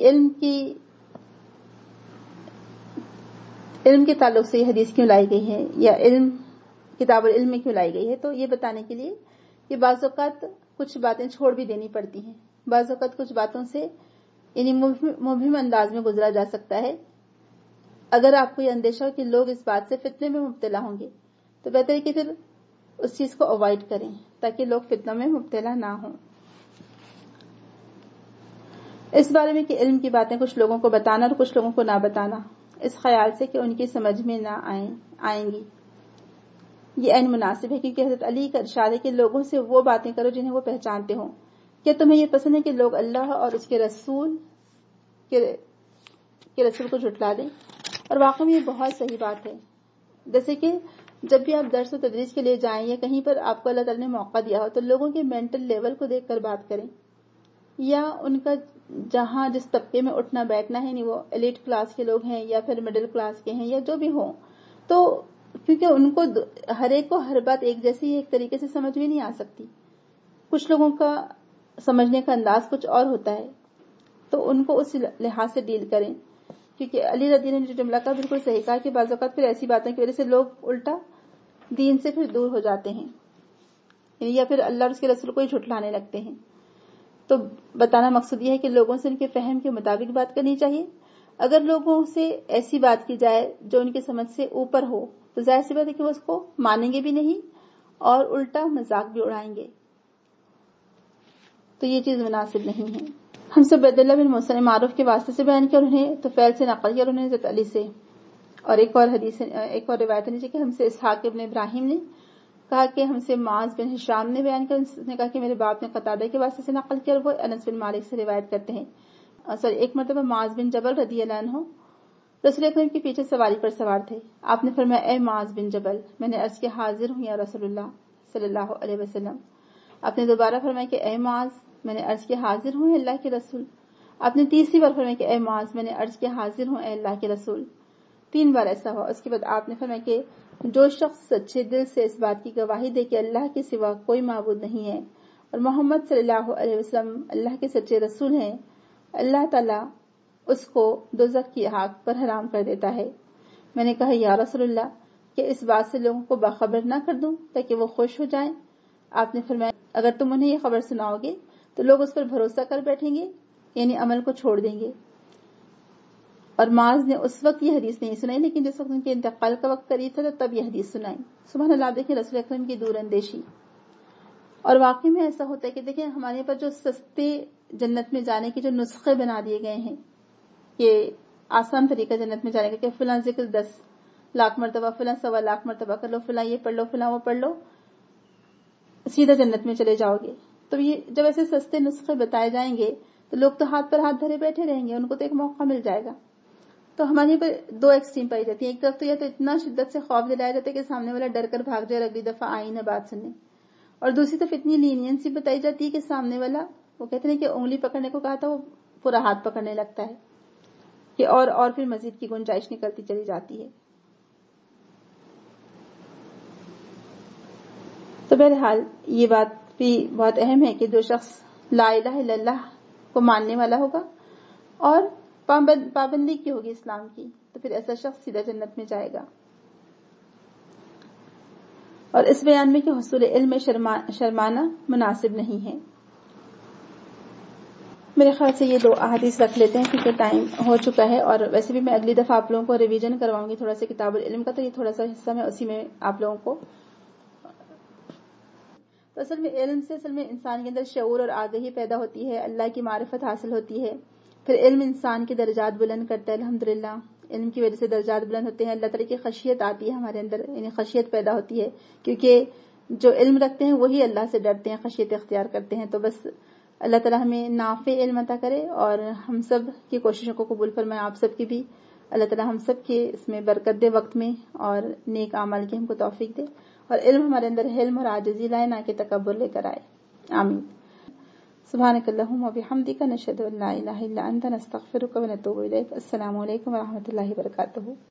علم کے تعلق سے یہ حدیث کیوں لائی گئی ہے، یا کتاب العلم میں کیوں لائی گئی ہے، تو یہ بتانے کے لیے کہ بعض اوقات کچھ باتیں چھوڑ بھی دینی پڑتی ہیں، بعض اوقات کچھ باتوں سے یعنی مبہم انداز میں گزرا جا سکتا ہے۔ اگر آپ کو یہ اندیشہ ہو کہ لوگ اس بات سے فتنے میں مبتلا ہوں گے تو بہتر ہے کہ پھر اس چیز کو اوائڈ کریں تاکہ لوگ فتنوں میں مبتلا نہ ہوں۔ اس بارے میں کہ علم کی باتیں کچھ لوگوں کو بتانا اور کچھ لوگوں کو نہ بتانا، اس خیال سے کہ ان کی سمجھ میں نہ آئیں گی، یہ عین مناسب ہے، کیونکہ حضرت علی کا ارشاد ہے کہ لوگوں سے وہ باتیں کرو جنہیں وہ پہچانتے ہوں۔ کیا تمہیں یہ پسند ہے کہ لوگ اللہ اور اس کے رسول کو جھٹلا دیں؟ اور واقعی میں یہ بہت صحیح بات ہے۔ جیسے کہ جب بھی آپ درس و تدریس کے لیے جائیں یا کہیں پر آپ کو اللہ تعالیٰ نے موقع دیا ہو تو لوگوں کے مینٹل لیول کو دیکھ کر بات کریں، یا ان کا جہاں جس طبقے میں اٹھنا بیٹھنا ہے، نہیں وہ ایلیٹ کلاس کے لوگ ہیں یا پھر مڈل کلاس کے ہیں یا جو بھی ہوں، تو کیونکہ ان کو ہر ایک کو ہر بات ایک جیسی ایک طریقے سے سمجھ میں نہیں آ سکتی، کچھ لوگوں کا سمجھنے کا انداز کچھ اور ہوتا ہے، تو ان کو اس لحاظ سے ڈیل کریں۔ کیونکہ علی رضی اللہ عنہ نے جو جملہ کہا بالکل صحیح کہا کہ بعض اوقات پھر ایسی باتوں کی وجہ سے لوگ الٹا دین سے پھر دور ہو جاتے ہیں، یا پھر اللہ اور اس کے رسول کو ہی جھٹلانے لگتے ہیں۔ تو بتانا مقصد یہ ہے کہ لوگوں سے ان کے فہم کے مطابق بات کرنی چاہیے۔ اگر لوگوں سے ایسی بات کی جائے جو ان کی سمجھ سے اوپر ہو تو ظاہر سی بات ہے کہ وہ اس کو مانیں گے بھی نہیں اور الٹا مذاق بھی اڑائیں گے، تو یہ چیز مناسب نہیں ہے۔ ہم سے عبداللہ بن محسن معروف کے واسطے سے بیان کیا، انہیں طفیل سے نقل کیا، انہوں نے حضرت علی سے، اور ایک اور روایت ہے کہ ہم سے اسحاق ابن ابراہیم نے کہا کہ ہم سے معاذ بن ہشام نے بیان کیا، اس نے کہا کہ میرے باپ نے قتادہ کے واسطے سے نقل کیا، اور وہ انس بن مالک سے روایت کرتے ہیں۔ ایک مرتبہ معاذ بن جبل رضی اللہ عنہ رسول اکرم کے پیچھے سواری پر سوار تھے، آپ نے فرمایا اے معاذ بن جبل، میں نے عرض کیا حاضر ہوں یا رسول اللہ صلی اللہ علیہ وسلم۔ آپ نے دوبارہ فرمایا کہ اے معاذ، میں نے عرض کیا حاضر ہوں اے اللہ کے رسول۔ آپ نے تیسری بار فرمایا کہ اے معاذ، میں نے عرض کیا حاضر ہوں اے اللہ کے رسول۔ 3 بار ایسا ہوا۔ اس کے بعد آپ نے فرمایا کہ جو شخص سچے دل سے اس بات کی گواہی دے کہ اللہ کے سوا کوئی معبود نہیں ہے اور محمد صلی اللہ علیہ وسلم اللہ کے سچے رسول ہیں، اللہ تعالیٰ اس کو دوزخ کی آگ پر حرام کر دیتا ہے۔ میں نے کہا یا رسول اللہ، کہ اس بات سے لوگوں کو باخبر نہ کر دوں تاکہ وہ خوش ہو جائیں؟ آپ نے فرمایا اگر تم انہیں یہ خبر سناؤ گے تو لوگ اس پر بھروسہ کر بیٹھیں گے، یعنی عمل کو چھوڑ دیں گے۔ اور معاذ نے اس وقت یہ حدیث نہیں سنائی، لیکن جس وقت ان کے انتقال کا وقت قریب تھا تب یہ حدیث سنائی۔ سبحان اللہ، دیکھیں رسول اکرم کی دور اندیشی۔ اور واقعی میں ایسا ہوتا ہے کہ دیکھیں ہمارے پاس جو سستے جنت میں جانے کے جو نسخے بنا دیے گئے ہیں، یہ آسان طریقہ جنت میں جانے کا کہ فلاں ذکر 10 لاکھ مرتبہ، فلاں 1.25 لاکھ مرتبہ کر لو، فلاں یہ پڑھ لو، فلاں وہ پڑھ لو، سیدھا جنت میں چلے جاؤ گے۔ تو یہ جب ایسے سستے نسخے بتائے جائیں گے تو لوگ تو ہاتھ پر ہاتھ دھرے بیٹھے رہیں گے، ان کو تو ایک موقع مل جائے گا۔ تو ہمارے یہاں پر 2 ایکسٹریم پائی جاتی ہیں، ایک طرف تو یہ تو اتنا شدت سے خوف دلایا جاتا ہے کہ سامنے والا ڈر کر بھاگ جائے اور اگلی دفعہ آئی نہ بات سننے، اور دوسری طرف اتنی لینینسی بتائی جاتی ہے کہ سامنے والا، وہ کہتے ہیں کہ انگلی پکڑنے کو کہا تھا وہ پورا ہاتھ پکڑنے لگتا ہے، کہ اور پھر مزید کی گنجائش نکلتی چلی جاتی ہے۔ تو بہرحال یہ بات بھی بہت اہم ہے کہ جو شخص لا الہ الا اللہ کو ماننے والا ہوگا اور پابندی کی ہوگی اسلام کی، تو پھر ایسا شخص سیدھا جنت میں جائے گا۔ اور اس بیان میں کہ حصول علم میں شرمانا مناسب نہیں ہے۔ میرے خیال سے یہ 2 احادیث رکھ لیتے ہیں کیونکہ ٹائم ہو چکا ہے، اور ویسے بھی میں اگلی دفعہ آپ لوگوں کو ریویژن کرواؤں گی تھوڑا سا کتاب العلم کا، تو یہ تھوڑا سا حصہ میں اسی میں آپ لوگوں کو۔ تو اصل میں علم سے انسان کے اندر شعور اور آگہی پیدا ہوتی ہے، اللہ کی معرفت حاصل ہوتی ہے، پھر علم انسان کے درجات بلند کرتا ہے۔ الحمدللہ علم کی وجہ سے درجات بلند ہوتے ہیں، اللہ تعالیٰ کی خشیت آتی ہے ہمارے اندر، یعنی خشیت پیدا ہوتی ہے، کیونکہ جو علم رکھتے ہیں وہی اللہ سے ڈرتے ہیں، خشیت اختیار کرتے ہیں۔ تو بس اللہ تعالیٰ ہمیں نافع علم عطا کرے اور ہم سب کی کوششوں کو قبول فرمائے، آپ سب کی بھی اللہ تعالیٰ ہم سب کے اس میں برکت دے وقت میں، اور نیک اعمال کی ہم کو توفیق دے، اور علم ہمارے اندر حلم اور عاجزی لائے، نہ کہ تکبر لے کر آئے۔ آمین۔ سبحانک اللہم و بحمدک، نشہد ان لا الہ الا انت، نستغفرک و نتوب الیک۔ السلام علیکم و رحمۃ اللہ وبرکاتہ۔